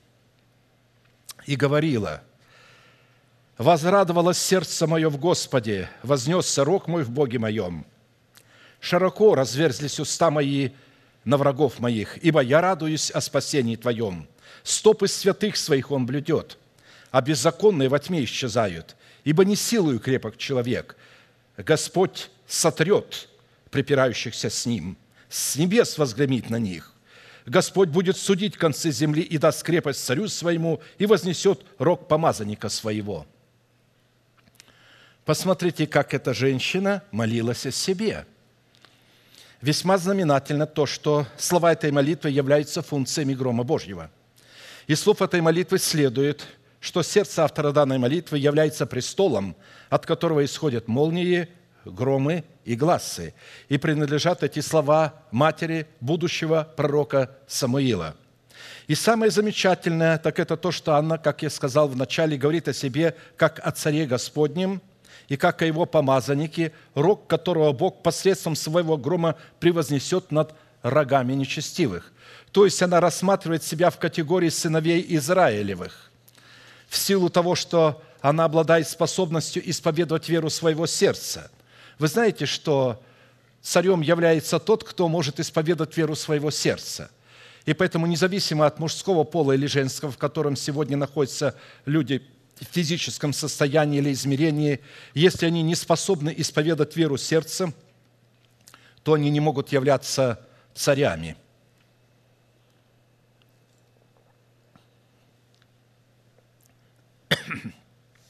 и говорила: возрадовалось сердце мое в Господе, вознесся рог мой в Боге моем. Широко разверзлись уста мои на врагов моих, ибо я радуюсь о спасении Твоем. Стопы святых своих Он блюдет, а беззаконные во тьме исчезают, ибо не силою крепок человек. Господь сотрет припирающихся с Ним, с небес возгремит на них. Господь будет судить концы земли и даст крепость царю своему и вознесет рог помазанника своего». Посмотрите, как эта женщина молилась о себе. Весьма знаменательно то, что слова этой молитвы являются функциями грома Божьего. Из слов этой молитвы следует, что сердце автора данной молитвы является престолом, от которого исходят молнии, громы и глассы, и принадлежат эти слова матери будущего пророка Самуила. И самое замечательное, так это то, что Анна, как я сказал в начале, говорит о себе как о царе Господнем, и как о его помазаннике, рог которого Бог посредством своего грома превознесет над рогами нечестивых. То есть она рассматривает себя в категории сыновей Израилевых, в силу того, что она обладает способностью исповедовать веру своего сердца. Вы знаете, что царем является тот, кто может исповедовать веру своего сердца. И поэтому независимо от мужского пола или женского, в котором сегодня находятся люди в физическом состоянии или измерении, если они не способны исповедать веру сердцем, то они не могут являться царями.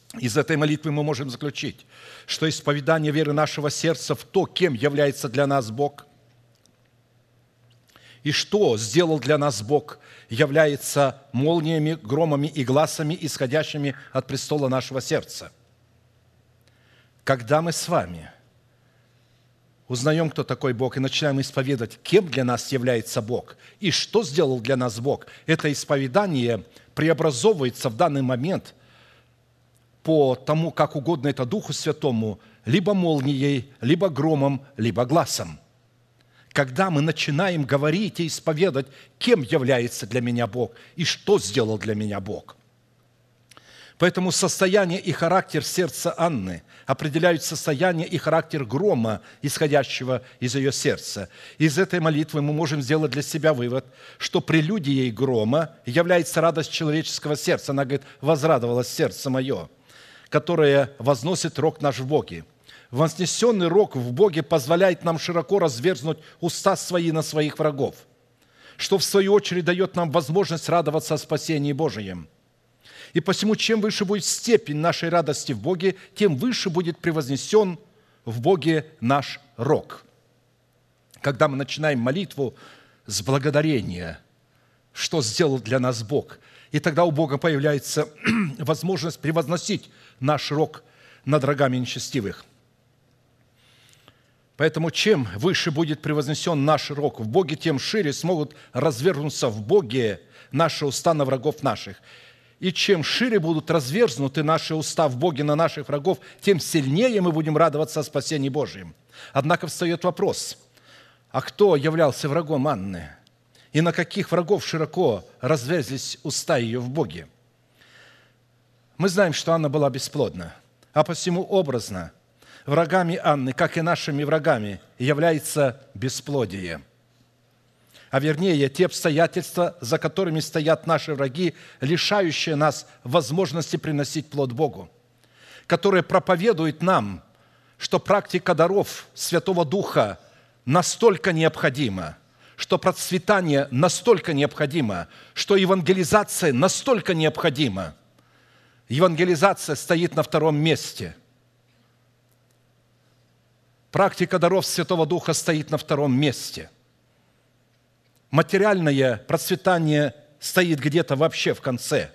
Из этой молитвы мы можем заключить, что исповедание веры нашего сердца в то, кем является для нас Бог, и что сделал для нас Бог, является молниями, громами и глазами, исходящими от престола нашего сердца. Когда мы с вами узнаем, кто такой Бог, и начинаем исповедовать, кем для нас является Бог, и что сделал для нас Бог, это исповедание преобразовывается в данный момент по тому, как угодно это Духу Святому, либо молнией, либо громом, либо гласом. Когда мы начинаем говорить и исповедовать, кем является для меня Бог и что сделал для меня Бог. Поэтому состояние и характер сердца Анны определяют состояние и характер грома, исходящего из ее сердца. Из этой молитвы мы можем сделать для себя вывод, что прелюдией грома является радость человеческого сердца. Она говорит: «Возрадовалось сердце мое», которое возносит рог наш в Боге. Вознесенный рог в Боге позволяет нам широко разверзнуть уста свои на своих врагов, что в свою очередь дает нам возможность радоваться о спасении Божием. И посему, чем выше будет степень нашей радости в Боге, тем выше будет превознесен в Боге наш рог. Когда мы начинаем молитву с благодарения, что сделал для нас Бог, и тогда у Бога появляется возможность превозносить наш рог над рогами нечестивых. Поэтому чем выше будет превознесен наш рог в Боге, тем шире смогут развернуться в Боге наши уста на врагов наших. И чем шире будут разверзнуты наши уста в Боге на наших врагов, тем сильнее мы будем радоваться о спасении Божьем. Однако встает вопрос: а кто являлся врагом Анны? И на каких врагов широко разверзлись уста ее в Боге? Мы знаем, что Анна была бесплодна, а посему образно врагами Анны, как и нашими врагами, является бесплодие. А вернее, те обстоятельства, за которыми стоят наши враги, лишающие нас возможности приносить плод Богу, которые проповедуют нам, что практика даров Святого Духа настолько необходима, что процветание настолько необходимо, что евангелизация настолько необходима. Евангелизация стоит на втором месте. Практика даров Святого Духа стоит на втором месте. Материальное процветание стоит где-то вообще в конце.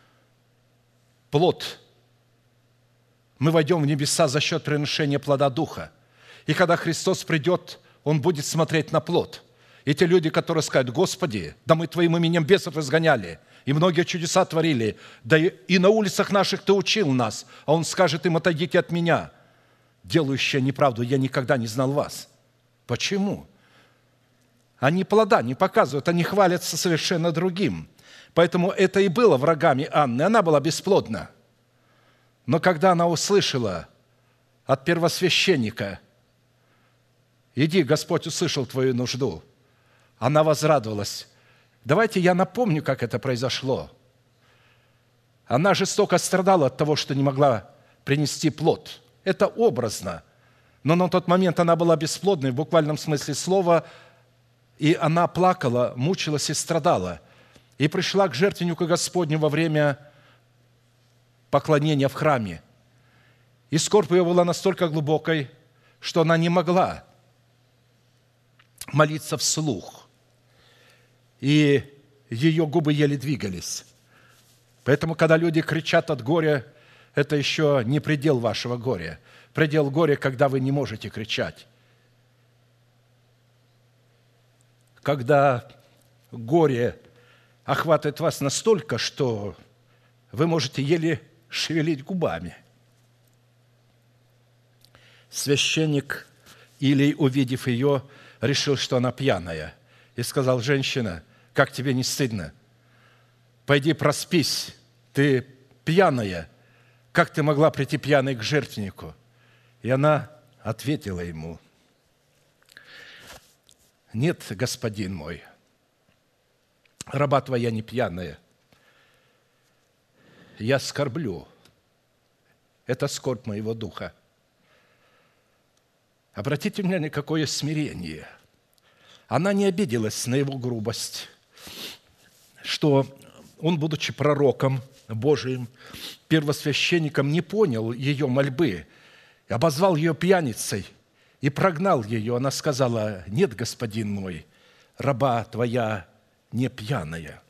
Плод. Мы войдем в небеса за счет приношения плода Духа. И когда Христос придет, Он будет смотреть на плод. И те люди, которые скажут: «Господи, да мы Твоим именем бесов изгоняли, и многие чудеса творили, да и на улицах наших Ты учил нас», а Он скажет им: «Отойдите от Меня, делающие неправду, я никогда не знал вас». Почему? Они плода не показывают, они хвалятся совершенно другим. Поэтому это и было врагами Анны. Она была бесплодна. Но когда она услышала от первосвященника: «Иди, Господь услышал твою нужду», она возрадовалась. Давайте я напомню, как это произошло. Она жестоко страдала от того, что не могла принести плод. Это образно. Но на тот момент она была бесплодной в буквальном смысле слова, и она плакала, мучилась и страдала. И пришла к жертвеннику Господню во время поклонения в храме. И скорбь ее была настолько глубокой, что она не могла молиться вслух. И ее губы еле двигались. Поэтому, когда люди кричат от горя, это еще не предел вашего горя. Предел горя, когда вы не можете кричать. Когда горе охватывает вас настолько, что вы можете еле шевелить губами. Священник Илий, увидев ее, решил, что она пьяная, и сказал: «Женщина, как тебе не стыдно? Пойди проспись, ты пьяная. Как ты могла прийти пьяной к жертвеннику?» И она ответила ему: «Нет, господин мой, раба твоя не пьяная. Я скорблю. Это скорбь моего духа». Обратите внимание, какое смирение. Она не обиделась на его грубость, что он, будучи пророком, Божиим первосвященником не понял ее мольбы, обозвал ее пьяницей и прогнал ее. Она сказала: «Нет, господин мой, раба твоя не пьяная».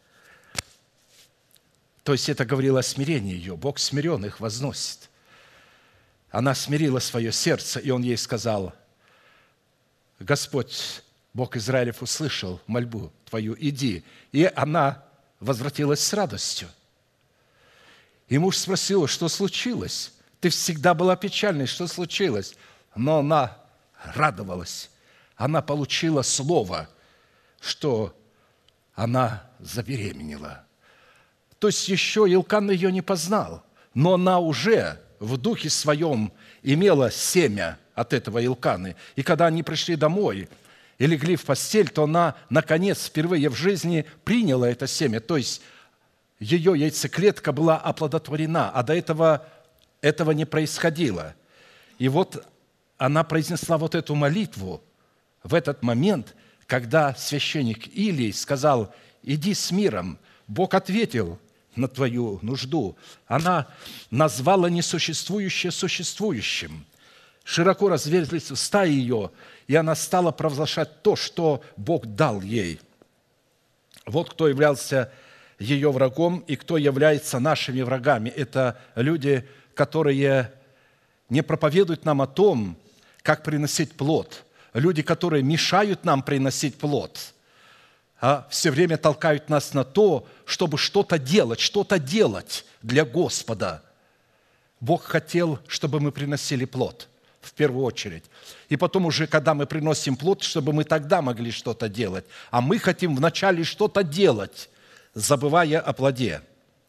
То есть это говорило о смирении ее. Бог смиренных возносит. Она смирила свое сердце, и он ей сказал: «Господь, Бог Израилев, услышал мольбу твою, иди». И она возвратилась с радостью. И муж спросил: что случилось? Ты всегда была печальной, что случилось? Но она радовалась. Она получила слово, что она забеременела. То есть еще Илкан ее не познал, но она уже в духе своем имела семя от этого Илканы. И когда они пришли домой и легли в постель, то она, наконец, впервые в жизни приняла это семя. То есть ее яйцеклетка была оплодотворена, а до этого этого не происходило. И вот она произнесла вот эту молитву в этот момент, когда священник Илий сказал: «Иди с миром». Бог ответил на твою нужду. Она назвала несуществующее существующим. Широко разверзлись уста ее, и она стала провозглашать то, что Бог дал ей. Вот кто являлся ее врагом и кто является нашими врагами. Это люди, которые не проповедуют нам о том, как приносить плод. Люди, которые мешают нам приносить плод, а все время толкают нас на то, чтобы что-то делать, что-то делать для Господа. Бог хотел, чтобы мы приносили плод в первую очередь. И потом уже, когда мы приносим плод, чтобы мы тогда могли что-то делать. А мы хотим вначале что-то делать, забывая о плоде.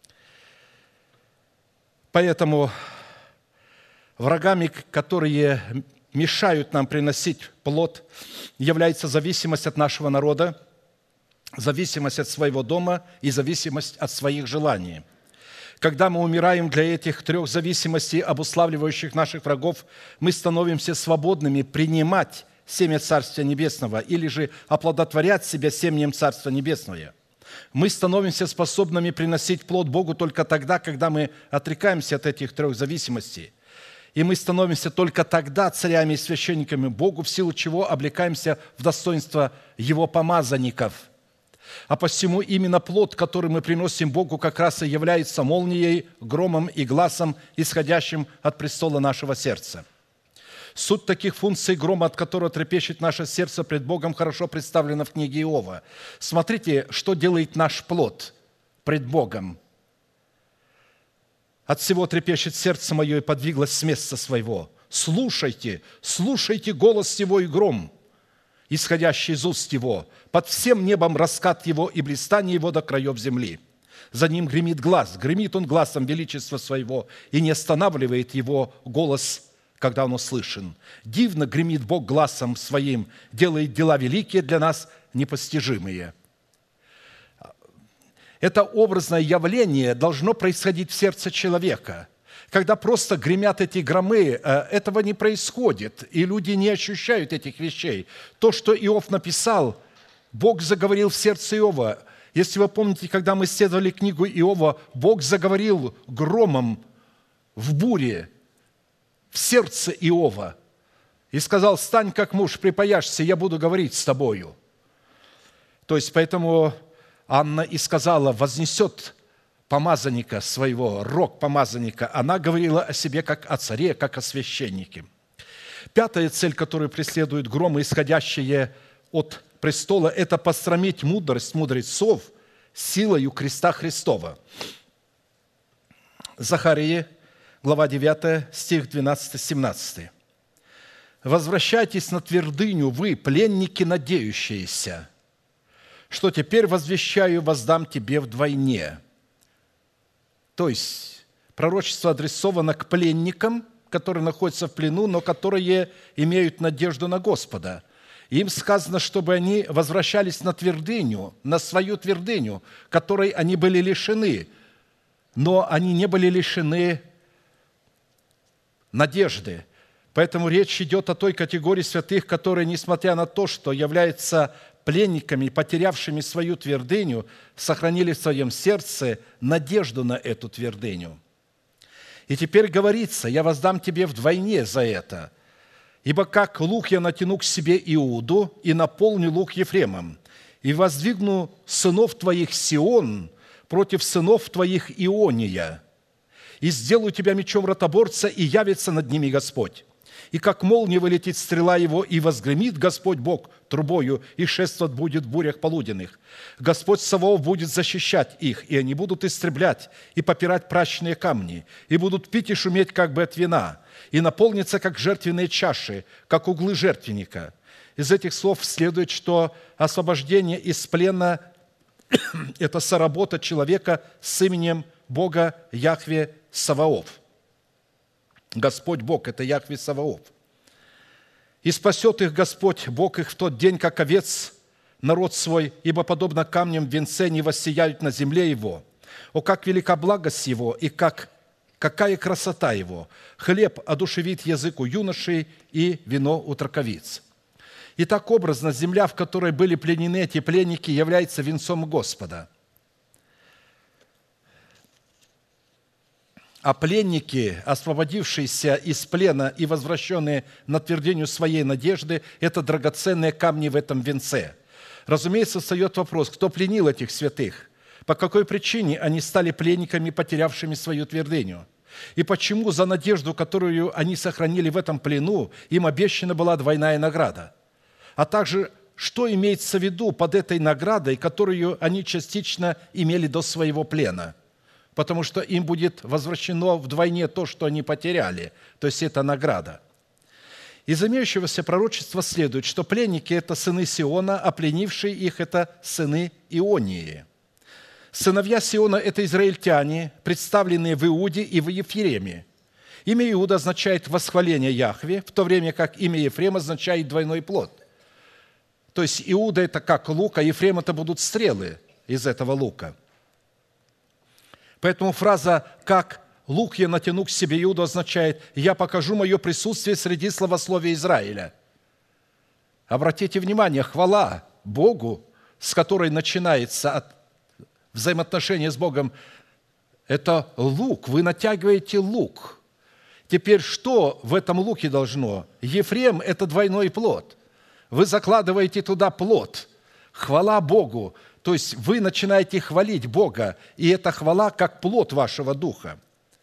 Поэтому врагами, которые мешают нам приносить плод, является зависимость от нашего народа, зависимость от своего дома и зависимость от своих желаний. Когда мы умираем для этих трех зависимостей, обуславливающих наших врагов, мы становимся свободными принимать семя Царства Небесного или же оплодотворять себя семенем Царства Небесного. Мы становимся способными приносить плод Богу только тогда, когда мы отрекаемся от этих трех зависимостей. И мы становимся только тогда царями и священниками Богу, в силу чего облекаемся в достоинство Его помазанников. А посему именно плод, который мы приносим Богу, как раз и является молнией, громом и гласом, исходящим от престола нашего сердца. Суть таких функций грома, от которого трепещет наше сердце пред Богом, хорошо представлена в книге Иова. Смотрите, что делает наш плод пред Богом. «От всего трепещет сердце мое и подвиглось с места своего. Слушайте, слушайте голос его и гром, исходящий из уст его, под всем небом раскат его и блистание его до краев земли. За ним гремит глас, гремит он гласом величества своего, и не останавливает его голос, когда он услышан. Дивно гремит Бог гласом своим, делает дела великие для нас, непостижимые». Это образное явление должно происходить в сердце человека. Когда просто гремят эти громы, этого не происходит, и люди не ощущают этих вещей. То, что Иов написал, Бог заговорил в сердце Иова. Если вы помните, когда мы исследовали книгу Иова, Бог заговорил громом в буре в сердце Иова и сказал: «Стань как муж, припаяшься, я буду говорить с тобою». То есть, поэтому Анна и сказала: «Вознесет помазанника своего, рог помазанника». Она говорила о себе как о царе, как о священнике. Пятая цель, которую преследует громы, исходящие от престола, это посрамить мудрость мудрецов силою креста Христова. Захарии, глава девятая, стих двенадцатый-семнадцатый. «Возвращайтесь на твердыню, вы, пленники надеющиеся, что теперь возвещаю, воздам тебе вдвойне». То есть пророчество адресовано к пленникам, которые находятся в плену, но которые имеют надежду на Господа. Им сказано, чтобы они возвращались на твердыню, на свою твердыню, которой они были лишены. Но они не были лишены надежды. Поэтому речь идет о той категории святых, которые, несмотря на то, что является пленниками, потерявшими свою твердыню, сохранили в своем сердце надежду на эту твердыню. И теперь говорится: «Я воздам тебе вдвойне за это, ибо как лук я натяну к себе Иуду и наполню лук Ефремом, и воздвигну сынов твоих Сион против сынов твоих Иония, и сделаю тебя мечом ротоборца, и явится над ними Господь. И как молния вылетит стрела его, и возгремит Господь Бог трубою, и шествовать будет в бурях полуденных. Господь Саваоф будет защищать их, и они будут истреблять и попирать прачные камни, и будут пить и шуметь, как бы от вина, и наполнятся, как жертвенные чаши, как углы жертвенника». Из этих слов следует, что освобождение из плена – это соработа человека с именем Бога Яхве Саваоф. Господь Бог – это Яхве Саваоф. «И спасет их Господь Бог их в тот день, как овец народ свой, ибо подобно камням в венце не воссияют на земле его. О, как велика благость его, и как, какая красота его! Хлеб одушевит язык у юношей, и вино у траковиц». И так образно земля, в которой были пленены эти пленники, является венцом Господа. А пленники, освободившиеся из плена и возвращенные на твердыню своей надежды, это драгоценные камни в этом венце. Разумеется, встает вопрос: кто пленил этих святых? По какой причине они стали пленниками, потерявшими свою твердыню? И почему за надежду, которую они сохранили в этом плену, им обещана была двойная награда? А также, что имеется в виду под этой наградой, которую они частично имели до своего плена? Потому что им будет возвращено вдвойне то, что они потеряли, то есть это награда. Из имеющегося пророчества следует, что пленники – это сыны Сиона, а пленившие их – это сыны Ионии. Сыновья Сиона – это израильтяне, представленные в Иуде и в Ефреме. Имя Иуда означает «восхваление Яхве», в то время как имя Ефрем означает «двойной плод». То есть Иуда – это как лук, а Ефрем – это будут стрелы из этого лука. Поэтому фраза «как лук я натяну к себе Иуду» означает «я покажу мое присутствие среди славословия Израиля». Обратите внимание, хвала Богу, с которой начинается от взаимоотношения с Богом, это лук, вы натягиваете лук. Теперь что в этом луке должно? Ефрем – это двойной плод. Вы закладываете туда плод. Хвала Богу. То есть вы начинаете хвалить Бога, и эта хвала как плод вашего духа.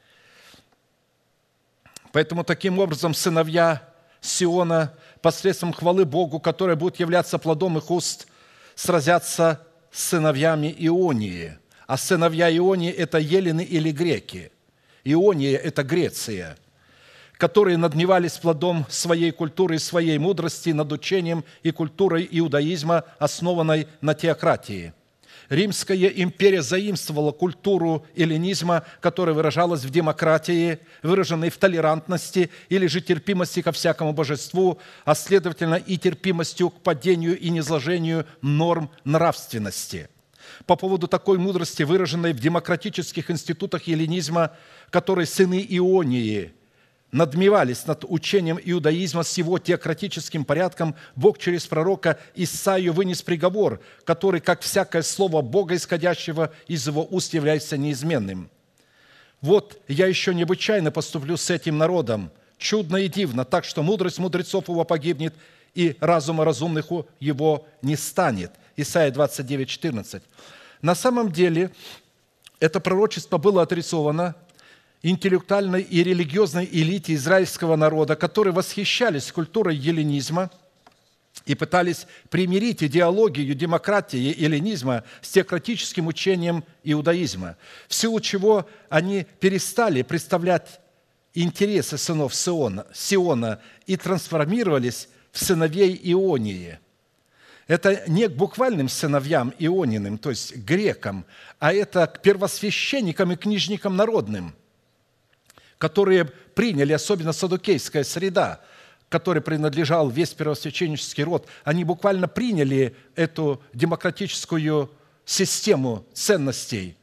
Поэтому таким образом сыновья Сиона посредством хвалы Богу, которая будет являться плодом их уст, сразятся с сыновьями Ионии. А сыновья Ионии – это елены или греки. Иония – это Греция, которые надмевались плодом своей культуры и своей мудрости над учением и культурой иудаизма, основанной на теократии. Римская империя заимствовала культуру эллинизма, которая выражалась в демократии, выраженной в толерантности или же терпимости ко всякому божеству, а следовательно и терпимостью к падению и низложению норм нравственности. По поводу такой мудрости, выраженной в демократических институтах эллинизма, которые сыны Ионии надмевались над учением иудаизма с его теократическим порядком, Бог через пророка Исаию вынес приговор, который, как всякое слово Бога, исходящего из его уст, является неизменным. «Вот я еще необычайно поступлю с этим народом, чудно и дивно, так что мудрость мудрецов его погибнет, и разума разумных его не станет». Исайя двадцать девять, четырнадцать. На самом деле, это пророчество было адресовано интеллектуальной и религиозной элите израильского народа, которые восхищались культурой эллинизма и пытались примирить идеологию демократии и эллинизма с теократическим учением иудаизма, в силу чего они перестали представлять интересы сынов Сиона, Сиона и трансформировались в сыновей Ионии. Это не к буквальным сыновьям Иониным, то есть грекам, а это к первосвященникам и книжникам народным, которые приняли, особенно саддукейская среда, которой принадлежал весь первосвященнический род, они буквально приняли эту демократическую систему ценностей.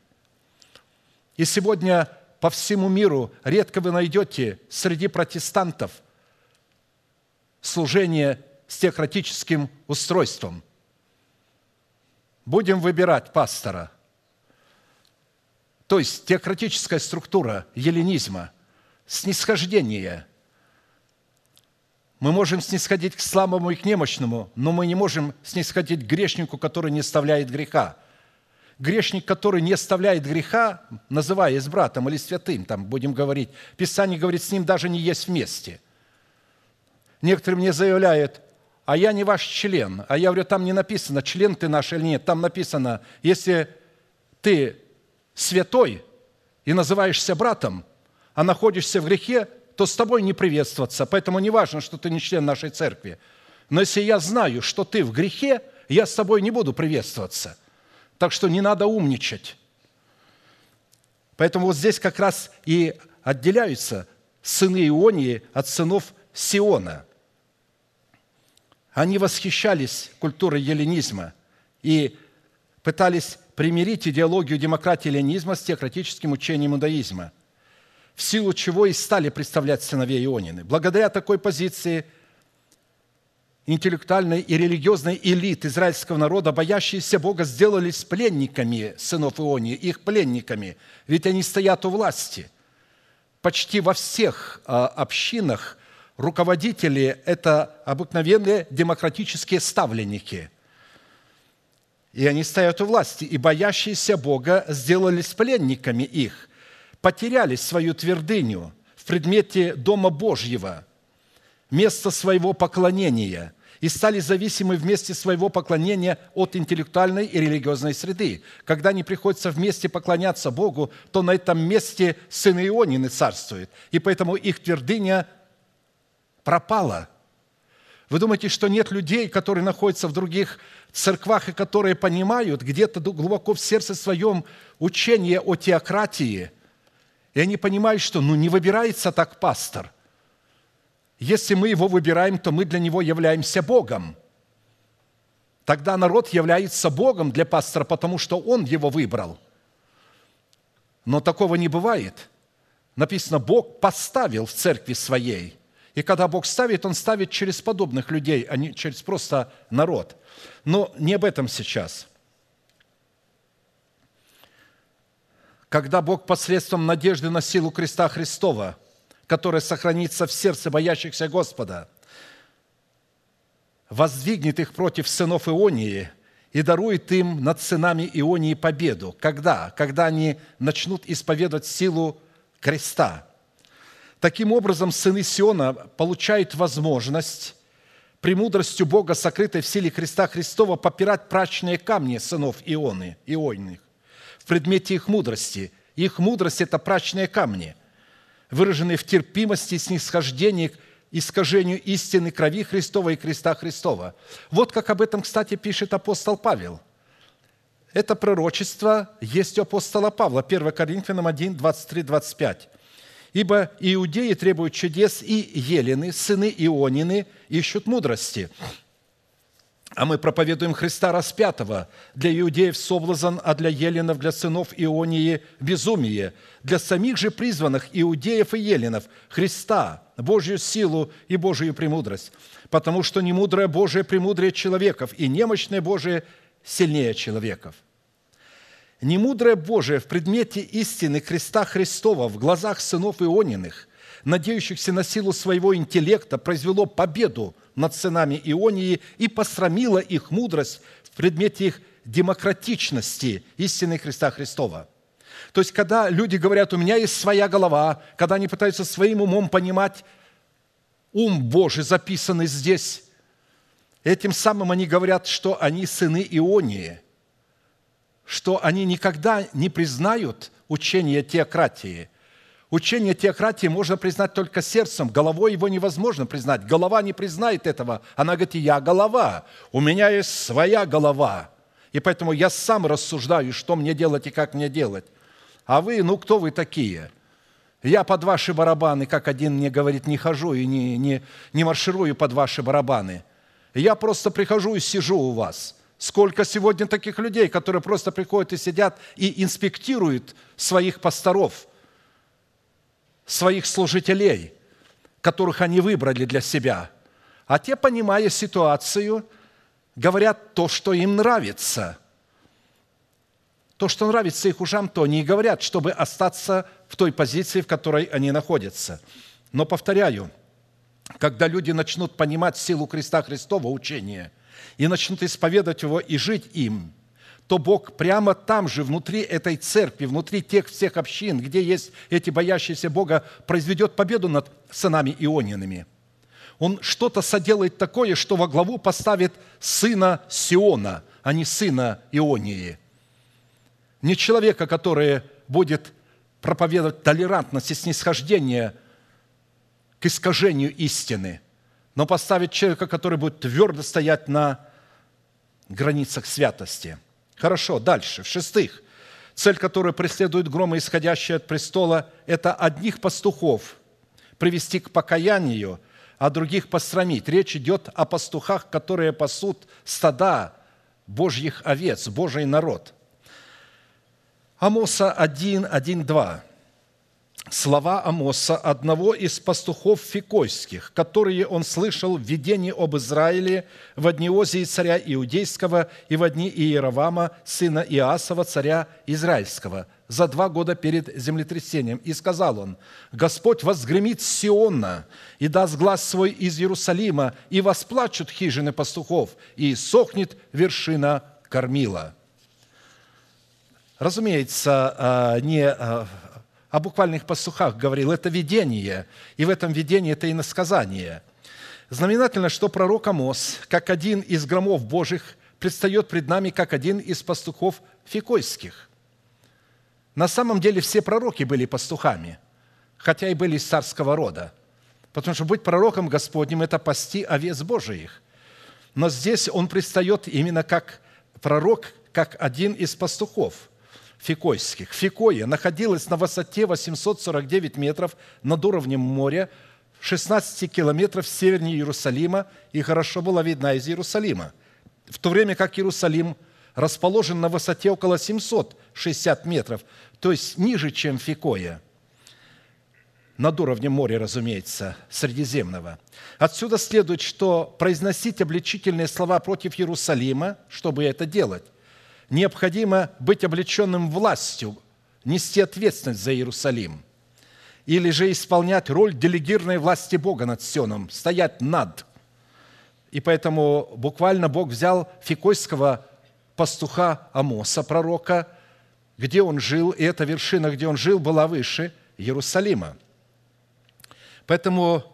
И сегодня по всему миру редко вы найдете среди протестантов служение с теократическим устройством. будем выбирать пастора. То есть теократическая структура эллинизма, снисхождение. Мы можем снисходить к слабому и к немощному, но мы не можем снисходить к грешнику, который не оставляет греха. Грешник, который не оставляет греха, называясь братом или святым, там будем говорить, Писание говорит, с ним даже не есть вместе. Некоторые мне заявляют, а я не ваш член. А я говорю, там не написано, член ты наш или нет. Там написано, если ты святой и называешься братом, а находишься в грехе, то с тобой не приветствоваться. Поэтому не важно, что ты не член нашей церкви. Но если я знаю, что ты в грехе, я с тобой не буду приветствоваться. Так что не надо умничать. Поэтому вот здесь как раз и отделяются сыны Ионии от сынов Сиона. Они восхищались культурой эллинизма и пытались примирить идеологию демократии эллинизма с теократическим учением иудаизма, в силу чего и стали представлять сыновей Ионины. Благодаря такой позиции интеллектуальной и религиозной элиты израильского народа, боящиеся Бога, сделались пленниками сынов Ионии, их пленниками, ведь они стоят у власти. Почти во всех общинах руководители – это обыкновенные демократические ставленники. И они стоят у власти, и боящиеся Бога сделались пленниками их, потеряли свою твердыню в предмете Дома Божьего, место своего поклонения, и стали зависимы вместе своего поклонения от интеллектуальной и религиозной среды. Когда не приходится вместе поклоняться Богу, то на этом месте сыны Ионины царствуют, и поэтому их твердыня пропала. Вы думаете, что нет людей, которые находятся в других церквах и которые понимают где-то глубоко в сердце своем учение о теократии, и они понимают, что ну, не выбирается так пастор. Если мы его выбираем, то мы для него являемся Богом. Тогда народ является Богом для пастора, потому что он его выбрал. Но такого не бывает. Написано, Бог поставил в церкви своей. И когда Бог ставит, Он ставит через подобных людей, а не через просто народ. Но не об этом сейчас. Когда Бог посредством надежды на силу креста Христова, которая сохранится в сердце боящихся Господа, воздвигнет их против сынов Ионии и дарует им над сынами Ионии победу. Когда? Когда они начнут исповедовать силу креста. Таким образом, сыны Сиона получают возможность премудростью Бога, сокрытой в силе креста Христова, попирать прачные камни сынов Ионы, Ионных в предмете их мудрости. Их мудрость – это прачные камни, выраженные в терпимости и снисхождении к искажению истины крови Христовой и креста Христова. Вот как об этом, кстати, пишет апостол Павел. Это пророчество есть у апостола Павла, первое Коринфянам один, двадцать три двадцать пять. «Ибо иудеи требуют чудес, и елены, сыны Ионины, ищут мудрости. А мы проповедуем Христа распятого, для иудеев соблазн, а для еленов, для сынов Ионии безумие, для самих же призванных иудеев и еленов Христа, Божью силу и Божию премудрость. Потому что немудрое Божие премудрее человеков, и немощное Божие сильнее человеков». Немудрое Божие в предмете истины креста Христова в глазах сынов Иониных, надеющихся на силу своего интеллекта, произвело победу над сынами Ионии и посрамило их мудрость в предмете их демократичности истины креста Христова. То есть, когда люди говорят, у меня есть своя голова, когда они пытаются своим умом понимать ум Божий, записанный здесь, этим самым они говорят, что они сыны Ионии, что они никогда не признают учение теократии. Учение теократии можно признать только сердцем, головой его невозможно признать. Голова не признает этого. Она говорит, я голова, у меня есть своя голова, и поэтому я сам рассуждаю, что мне делать и как мне делать. А вы, ну кто вы такие? Я под ваши барабаны, как один мне говорит, не хожу и не, не, не марширую под ваши барабаны. Я просто прихожу и сижу у вас. Сколько сегодня таких людей, которые просто приходят и сидят и инспектируют своих пасторов, своих служителей, которых они выбрали для себя. А те, понимая ситуацию, говорят то, что им нравится. то, что нравится их ушам, то они и говорят, чтобы остаться в той позиции, в которой они находятся. Но, повторяю, когда люди начнут понимать силу креста Христова учения и начнут исповедовать его и жить им, то Бог прямо там же, внутри этой церкви, внутри тех всех общин, где есть эти боящиеся Бога, произведет победу над сынами Иониными. Он что-то соделает такое, что во главу поставит сына Сиона, а не сына Ионии. Не человека, который будет проповедовать толерантность и снисхождение к искажению истины, но поставить человека, который будет твердо стоять на границах святости. Хорошо, дальше. В-шестых, цель, которую преследует громы, исходящие от престола, это одних пастухов привести к покаянию, а других посрамить. Речь идет о пастухах, которые пасут стада Божьих овец, Божий народ. Амоса один, один, два. Слова Амоса, одного из пастухов фикойских, которые он слышал в видении об Израиле в дни Озии царя Иудейского и в дни Иеровама, сына Иасова, царя Израильского, за два года перед землетрясением. И сказал он: «Господь возгремит с Сиона и даст глас свой из Иерусалима, и восплачут хижины пастухов, и сохнет вершина Кормила». Разумеется, не о буквальных пастухах говорил, это видение, и в этом видении это иносказание. Знаменательно, что пророк Амос, как один из громов Божьих, предстает пред нами как один из пастухов фикойских. На самом деле все пророки были пастухами, хотя и были из царского рода, потому что быть пророком Господним – это пасти овец Божиих. Но здесь он предстает именно как пророк, как один из пастухов фикойских. Фикоя находилась на высоте восемьсот сорок девять метров над уровнем моря, шестнадцать километров севернее Иерусалима, и хорошо была видна из Иерусалима, в то время как Иерусалим расположен на высоте около семьсот шестьдесят метров, то есть ниже, чем Фикоя, над уровнем моря, разумеется, Средиземного. Отсюда следует, что произносить обличительные слова против Иерусалима, чтобы это делать, необходимо быть облеченным властью, нести ответственность за Иерусалим, или же исполнять роль делегированной власти Бога над Сионом, стоять над. И поэтому буквально Бог взял фикойского пастуха Амоса, пророка, где он жил, и эта вершина, где он жил, была выше Иерусалима. Поэтому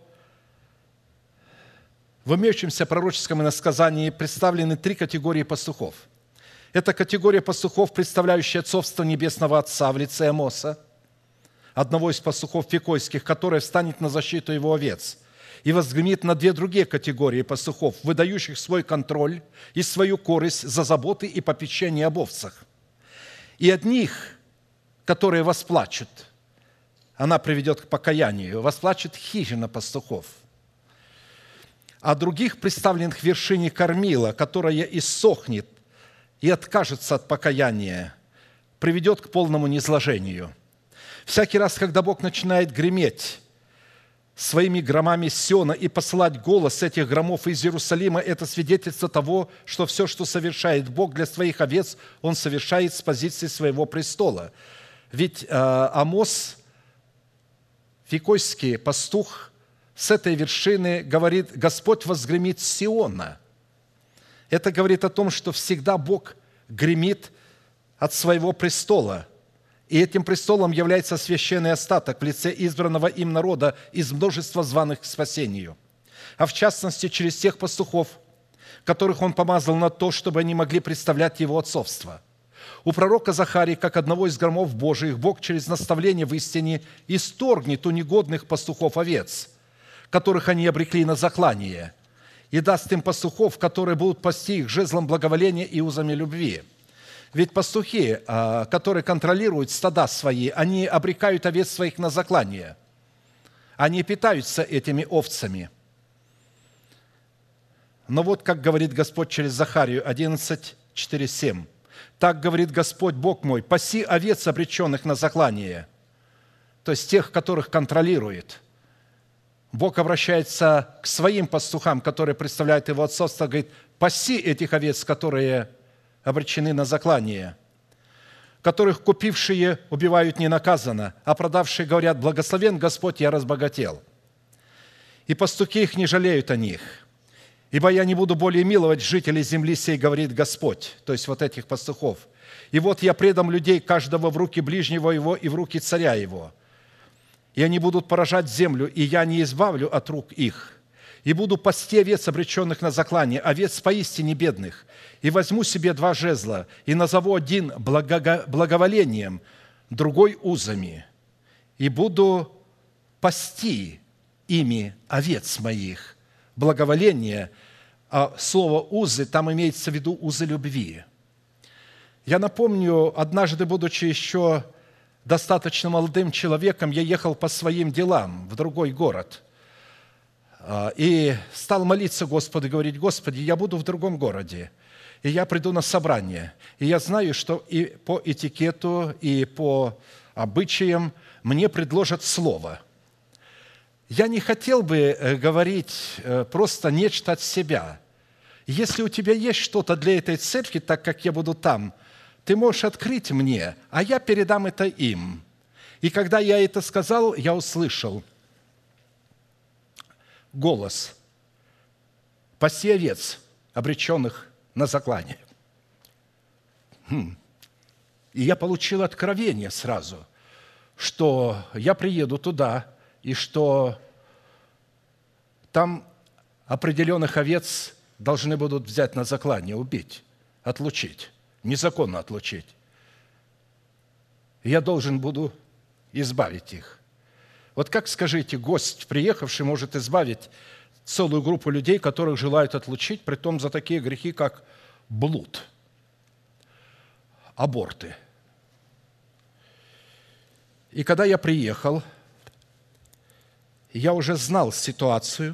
в имеющемся пророческом иносказании представлены три категории пастухов. Это категория пастухов, представляющая отцовство Небесного Отца в лице Амоса, одного из пастухов фикойских, который встанет на защиту его овец, и возгремит на две другие категории пастухов, выдающих свой контроль и свою корость за заботы и попечение об овцах. И одних, которые восплачут, она приведет к покаянию, восплачет хижина пастухов. А других, представленных в вершине Кормила, которая иссохнет и откажется от покаяния, приведет к полному низложению. Всякий раз, когда Бог начинает греметь своими громами Сиона и посылать голос этих громов из Иерусалима, это свидетельство того, что все, что совершает Бог для своих овец, Он совершает с позиции своего престола. Ведь э, Амос, фикойский пастух, с этой вершины говорит: «Господь возгремит с Сиона». Это говорит о том, что всегда Бог гремит от своего престола. И этим престолом является священный остаток в лице избранного им народа из множества званых к спасению. А в частности, через тех пастухов, которых он помазал на то, чтобы они могли представлять его отцовство. У пророка Захарии, как одного из громов Божиих, Бог через наставление в истине исторгнет у негодных пастухов овец, которых они обрекли на заклание, и даст им пастухов, которые будут пасти их жезлом благоволения и узами любви. Ведь пастухи, которые контролируют стада свои, они обрекают овец своих на заклание. Они питаются этими овцами. Но вот как говорит Господь через Захарию одиннадцать, четыре, семь. «Так говорит Господь Бог мой: паси овец, обреченных на заклание». То есть тех, которых контролирует. Бог обращается к своим пастухам, которые представляют его отцовство, говорит: паси этих овец, которые обречены на заклание. которых купившие убивают ненаказанно, а продавшие говорят: благословен Господь, я разбогател. И пастухи их не жалеют о них. Ибо я не буду более миловать жителей земли сей, говорит Господь, то есть вот этих пастухов. И вот я предам людей каждого в руки ближнего его и в руки царя его. И они будут поражать землю, и я не избавлю от рук их. И буду пасти овец, обреченных на заклание, овец поистине бедных. И возьму себе два жезла, и назову один благо- благоволением, другой узами. И буду пасти ими овец моих. Благоволение, а слово «узы» там имеется в виду узы любви. Я напомню, однажды, будучи еще достаточно молодым человеком, я ехал по своим делам в другой город и стал молиться Господу, говорить: Господи, я буду в другом городе, и я приду на собрание. И я знаю, что и по этикету, и по обычаям мне предложат слово. Я не хотел бы говорить просто нечто от себя. Если у тебя есть что-то для этой церкви, так как я буду там, ты можешь открыть мне, а я передам это им. И когда я это сказал, я услышал голос: паси овец, обреченных на заклание. Хм. И я получил откровение сразу, что я приеду туда, и что там определенных овец должны будут взять на заклание, убить, отлучить, незаконно отлучить. Я должен буду избавить их. Вот как, скажите, гость, приехавший, может избавить целую группу людей, которых желают отлучить, притом за такие грехи, как блуд, аборты. И когда я приехал, я уже знал ситуацию,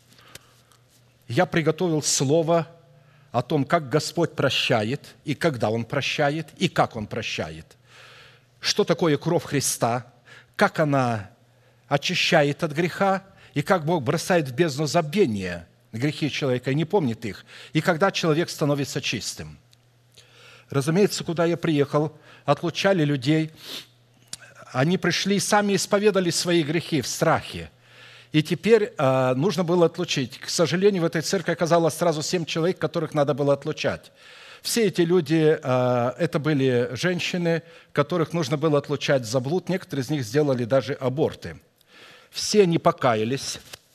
я приготовил слово о том, как Господь прощает, и когда Он прощает, и как Он прощает. Что такое кровь Христа, как она очищает от греха, и как Бог бросает в бездну забвения грехи человека и не помнит их, и когда человек становится чистым. Разумеется, куда я приехал, отлучали людей, они пришли и сами исповедали свои грехи в страхе. И теперь э, нужно было отлучить. К сожалению, в этой церкви оказалось сразу семь человек, которых надо было отлучать. Все эти люди, э, это были женщины, которых нужно было отлучать за блуд. Некоторые из них сделали даже аборты. Все они покаялись,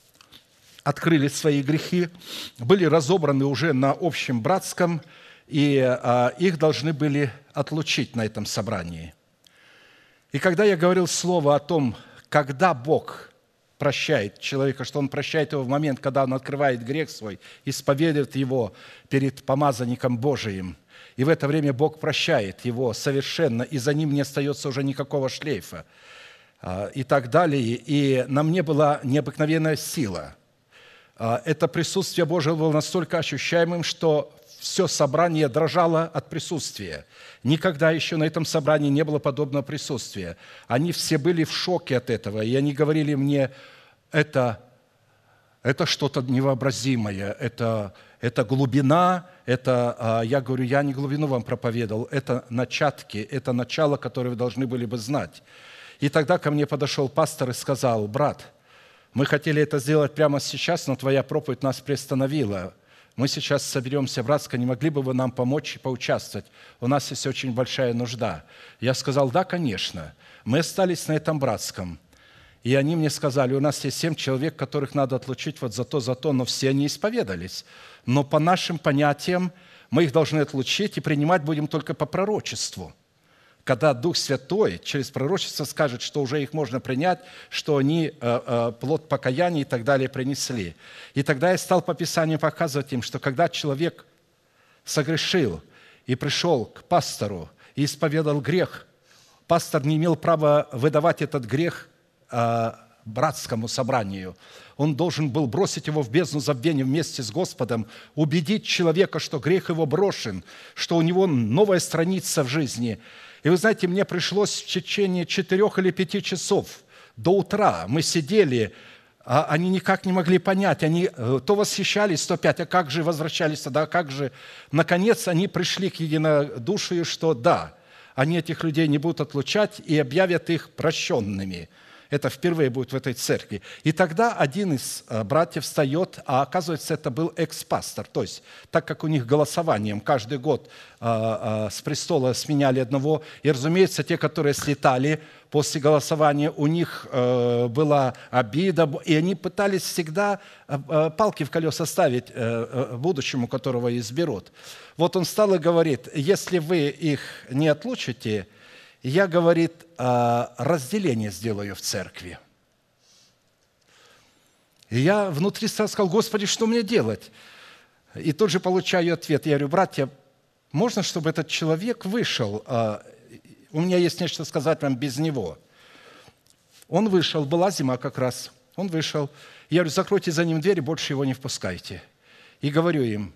открыли свои грехи, были разобраны уже на общем братском, и э, их должны были отлучить на этом собрании. И когда я говорил слово о том, когда Бог прощает человека, что Он прощает его в момент, когда он открывает грех свой, исповедует его перед помазанником Божиим, и в это время Бог прощает его совершенно, и за ним не остается уже никакого шлейфа, и так далее. И на мне была необыкновенная сила. Это присутствие Божие было настолько ощущаемым, что все собрание дрожало от присутствия. Никогда еще на этом собрании не было подобного присутствия. Они все были в шоке от этого, и они говорили мне: это, это что-то невообразимое, это, это глубина, это, я говорю, я не глубину вам проповедовал, это начатки, это начало, которое вы должны были бы знать. И тогда ко мне подошел пастор и сказал: брат, мы хотели это сделать прямо сейчас, но твоя проповедь нас приостановила. Мы сейчас соберемся в Братско, не могли бы вы нам помочь и поучаствовать? У нас есть очень большая нужда. Я сказал: да, конечно. Мы остались на этом Братском. И они мне сказали: у нас есть семь человек, которых надо отлучить вот за то, за то, но все они исповедались. Но по нашим понятиям мы их должны отлучить и принимать будем только по пророчеству. Когда Дух Святой через пророчество скажет, что уже их можно принять, что они э, э, плод покаяния и так далее принесли. И тогда я стал по Писанию показывать им, что когда человек согрешил и пришел к пастору и исповедал грех, пастор не имел права выдавать этот грех э, братскому собранию. Он должен был бросить его в бездну забвения вместе с Господом, убедить человека, что грех его брошен, что у него новая страница в жизни. И вы знаете, мне пришлось в течение четырех или пяти часов до утра, мы сидели, а они никак не могли понять, они то восхищались, то пять, а как же возвращались тогда, а как же? Наконец они пришли к единодушию, что да, они этих людей не будут отлучать и объявят их прощенными. Это впервые будет в этой церкви. И тогда один из братьев встает, а оказывается, это был экс-пастор. То есть, так как у них голосованием каждый год а, а, с престола сменяли одного, и, разумеется, те, которые слетали после голосования, у них а, была обида, и они пытались всегда а, палки в колеса ставить а, будущему, которого изберут. Вот он встал и говорит: если вы их не отлучите, я, говорит, разделение сделаю в церкви. И я внутри сказал: Господи, что мне делать? И тут же получаю ответ. Я говорю: братья, можно, чтобы этот человек вышел? У меня есть нечто сказать вам без него. Он вышел, была зима как раз. Он вышел. Я говорю: закройте за ним дверь и больше его не впускайте. И говорю им: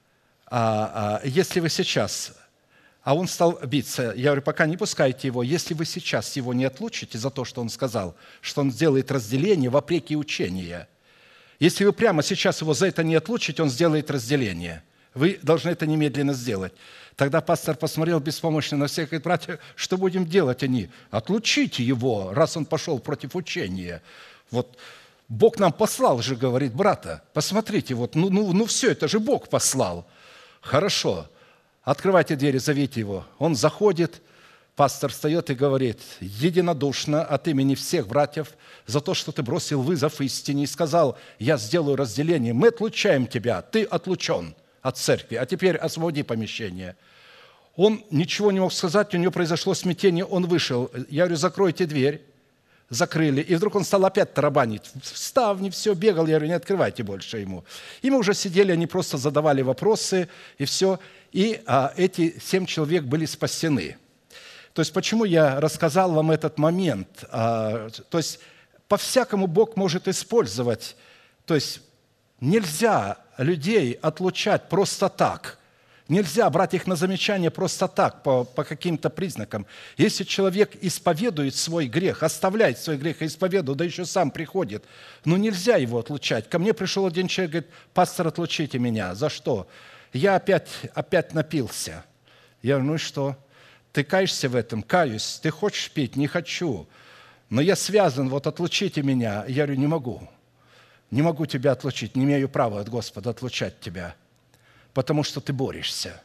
если вы сейчас... А он стал биться. Я говорю: пока не пускайте его. Если вы сейчас его не отлучите за то, что он сказал, что он сделает разделение вопреки учению, если вы прямо сейчас его за это не отлучите, он сделает разделение. Вы должны это немедленно сделать. Тогда пастор посмотрел беспомощно на всех и говорит: братья, что будем делать? Они: отлучите его, раз он пошел против учения. Вот Бог нам послал же, говорит, брата. Посмотрите, вот, ну, ну, ну все, это же Бог послал. Хорошо. Открывайте двери, зовите его. Он заходит, пастор встает и говорит: единодушно от имени всех братьев за то, что ты бросил вызов истине и сказал: я сделаю разделение, мы отлучаем тебя, ты отлучен от церкви, а теперь освободи помещение. Он ничего не мог сказать, у него произошло смятение, он вышел. Я говорю: закройте дверь. Закрыли. И вдруг он стал опять тарабанить. В ставни все, бегал. Я говорю: не открывайте больше ему. И мы уже сидели, они просто задавали вопросы, и все. И а, эти семь человек были спасены. То есть, почему я рассказал вам этот момент? А, то есть, по-всякому Бог может использовать. То есть, нельзя людей отлучать просто так. Нельзя брать их на замечание просто так, по, по каким-то признакам. Если человек исповедует свой грех, оставляет свой грех и исповедует, да еще сам приходит, ну нельзя его отлучать. Ко мне пришел один человек, говорит: пастор, отлучите меня. За что? Я опять, опять напился. Я говорю: ну и что? Ты каешься в этом? Каюсь. Ты хочешь пить? Не хочу. Но я связан, вот отлучите меня. Я говорю: не могу. Не могу тебя отлучить, не имею права от Господа отлучать тебя. Потому что ты борешься.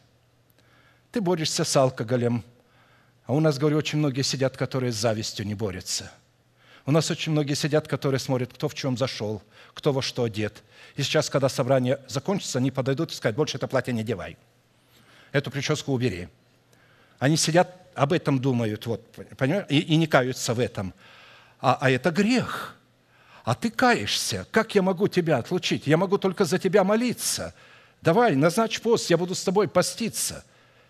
Ты борешься с алкоголем. А у нас, говорю, очень многие сидят, которые с завистью не борются. У нас очень многие сидят, которые смотрят, кто в чем зашел, кто во что одет. И сейчас, когда собрание закончится, они подойдут и скажут: больше это платье не девай. Эту прическу убери. Они сидят, об этом думают, вот, понимаешь, и, и не каются в этом. А, а это грех. А ты каешься. Как я могу тебя отлучить? Я могу только за тебя молиться. Давай, назначь пост, я буду с тобой поститься.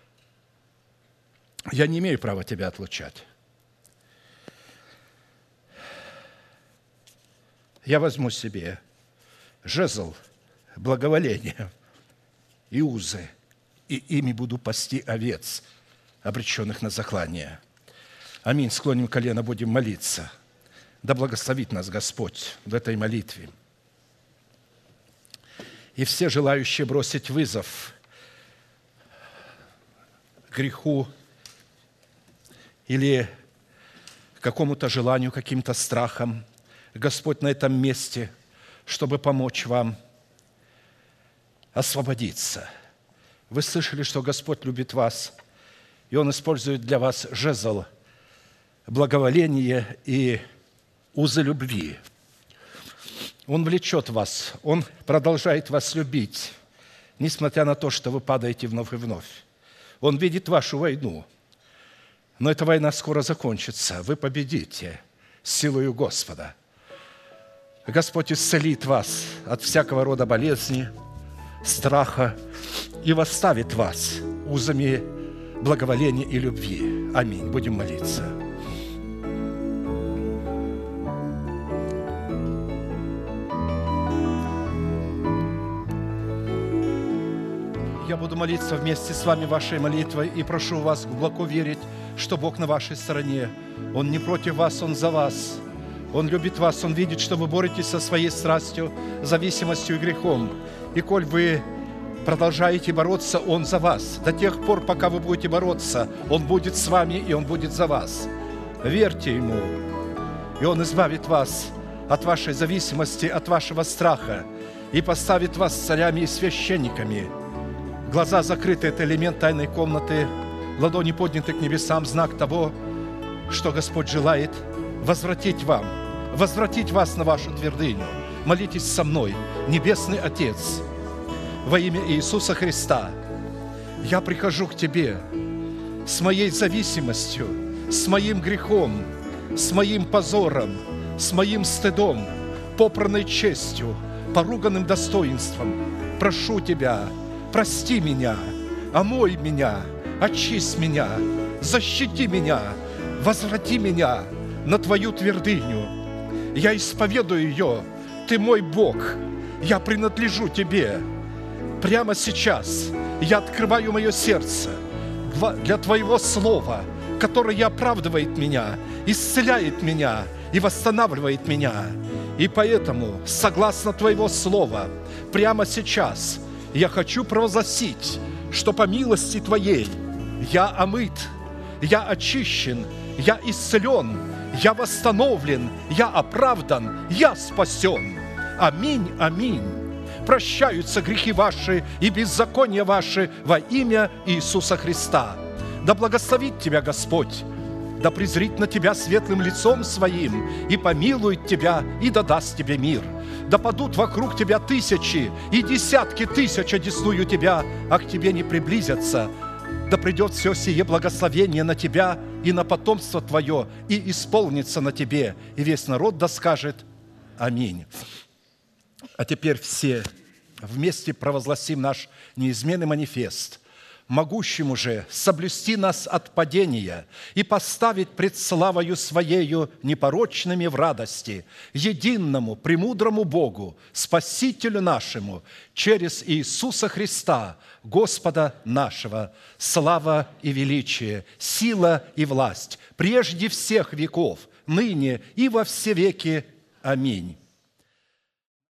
Я не имею права тебя отлучать. Я возьму себе жезл благоволения и узы, и ими буду пасти овец, обреченных на заклание. Аминь. Склоним колено, будем молиться. Да благословит нас Господь в этой молитве. И все желающие бросить вызов греху или какому-то желанию, каким-то страхам, Господь на этом месте, чтобы помочь вам освободиться. Вы слышали, что Господь любит вас, и Он использует для вас жезл благоволения и узы любви. Он влечет вас, Он продолжает вас любить, несмотря на то, что вы падаете вновь и вновь. Он видит вашу войну, но эта война скоро закончится. Вы победите силою Господа. Господь исцелит вас от всякого рода болезни, страха и восставит вас узами благоволения и любви. Аминь. Будем молиться. Я буду молиться вместе с вами вашей молитвой и прошу вас глубоко верить, что Бог на вашей стороне. Он не против вас, Он за вас. Он любит вас, Он видит, что вы боретесь со своей страстью, зависимостью и грехом. И коль вы продолжаете бороться, Он за вас. До тех пор, пока вы будете бороться, Он будет с вами, и Он будет за вас. Верьте Ему, и Он избавит вас от вашей зависимости, от вашего страха, и поставит вас царями и священниками. Глаза закрыты – это элемент тайной комнаты, ладони подняты к небесам, знак того, что Господь желает возвратить вам, возвратить вас на вашу твердыню. Молитесь со мной, Небесный Отец, во имя Иисуса Христа, я прихожу к Тебе с моей зависимостью, с моим грехом, с моим позором, с моим стыдом, попранной честью, поруганным достоинством. Прошу Тебя, прости меня, омой меня, очисть меня, защити меня, возврати меня на Твою твердыню. Я исповедую ее, Ты мой Бог, я принадлежу Тебе. Прямо сейчас я открываю мое сердце для Твоего Слова, которое оправдывает меня, исцеляет меня и восстанавливает меня. И поэтому, согласно Твоего Слова, прямо сейчас я хочу провозгласить, что по милости Твоей я омыт, я очищен, я исцелен, я восстановлен, я оправдан, я спасен. Аминь, аминь. Прощаются грехи ваши и беззакония ваши во имя Иисуса Христа. Да благословит тебя Господь, да презрит на тебя светлым лицом своим и помилует тебя и да даст тебе мир. Да падут вокруг тебя тысячи и десятки тысяч одесную тебя, а к тебе не приблизятся. Да придет все сие благословение на тебя и на потомство твое, и исполнится на тебе. И весь народ да скажет аминь. А теперь все вместе провозгласим наш неизменный манифест. Могущему же соблюсти нас от падения и поставить пред славою Своею непорочными в радости, единому, премудрому Богу, Спасителю нашему, через Иисуса Христа, Господа нашего, слава и величие, сила и власть, прежде всех веков, ныне и во все веки. Аминь.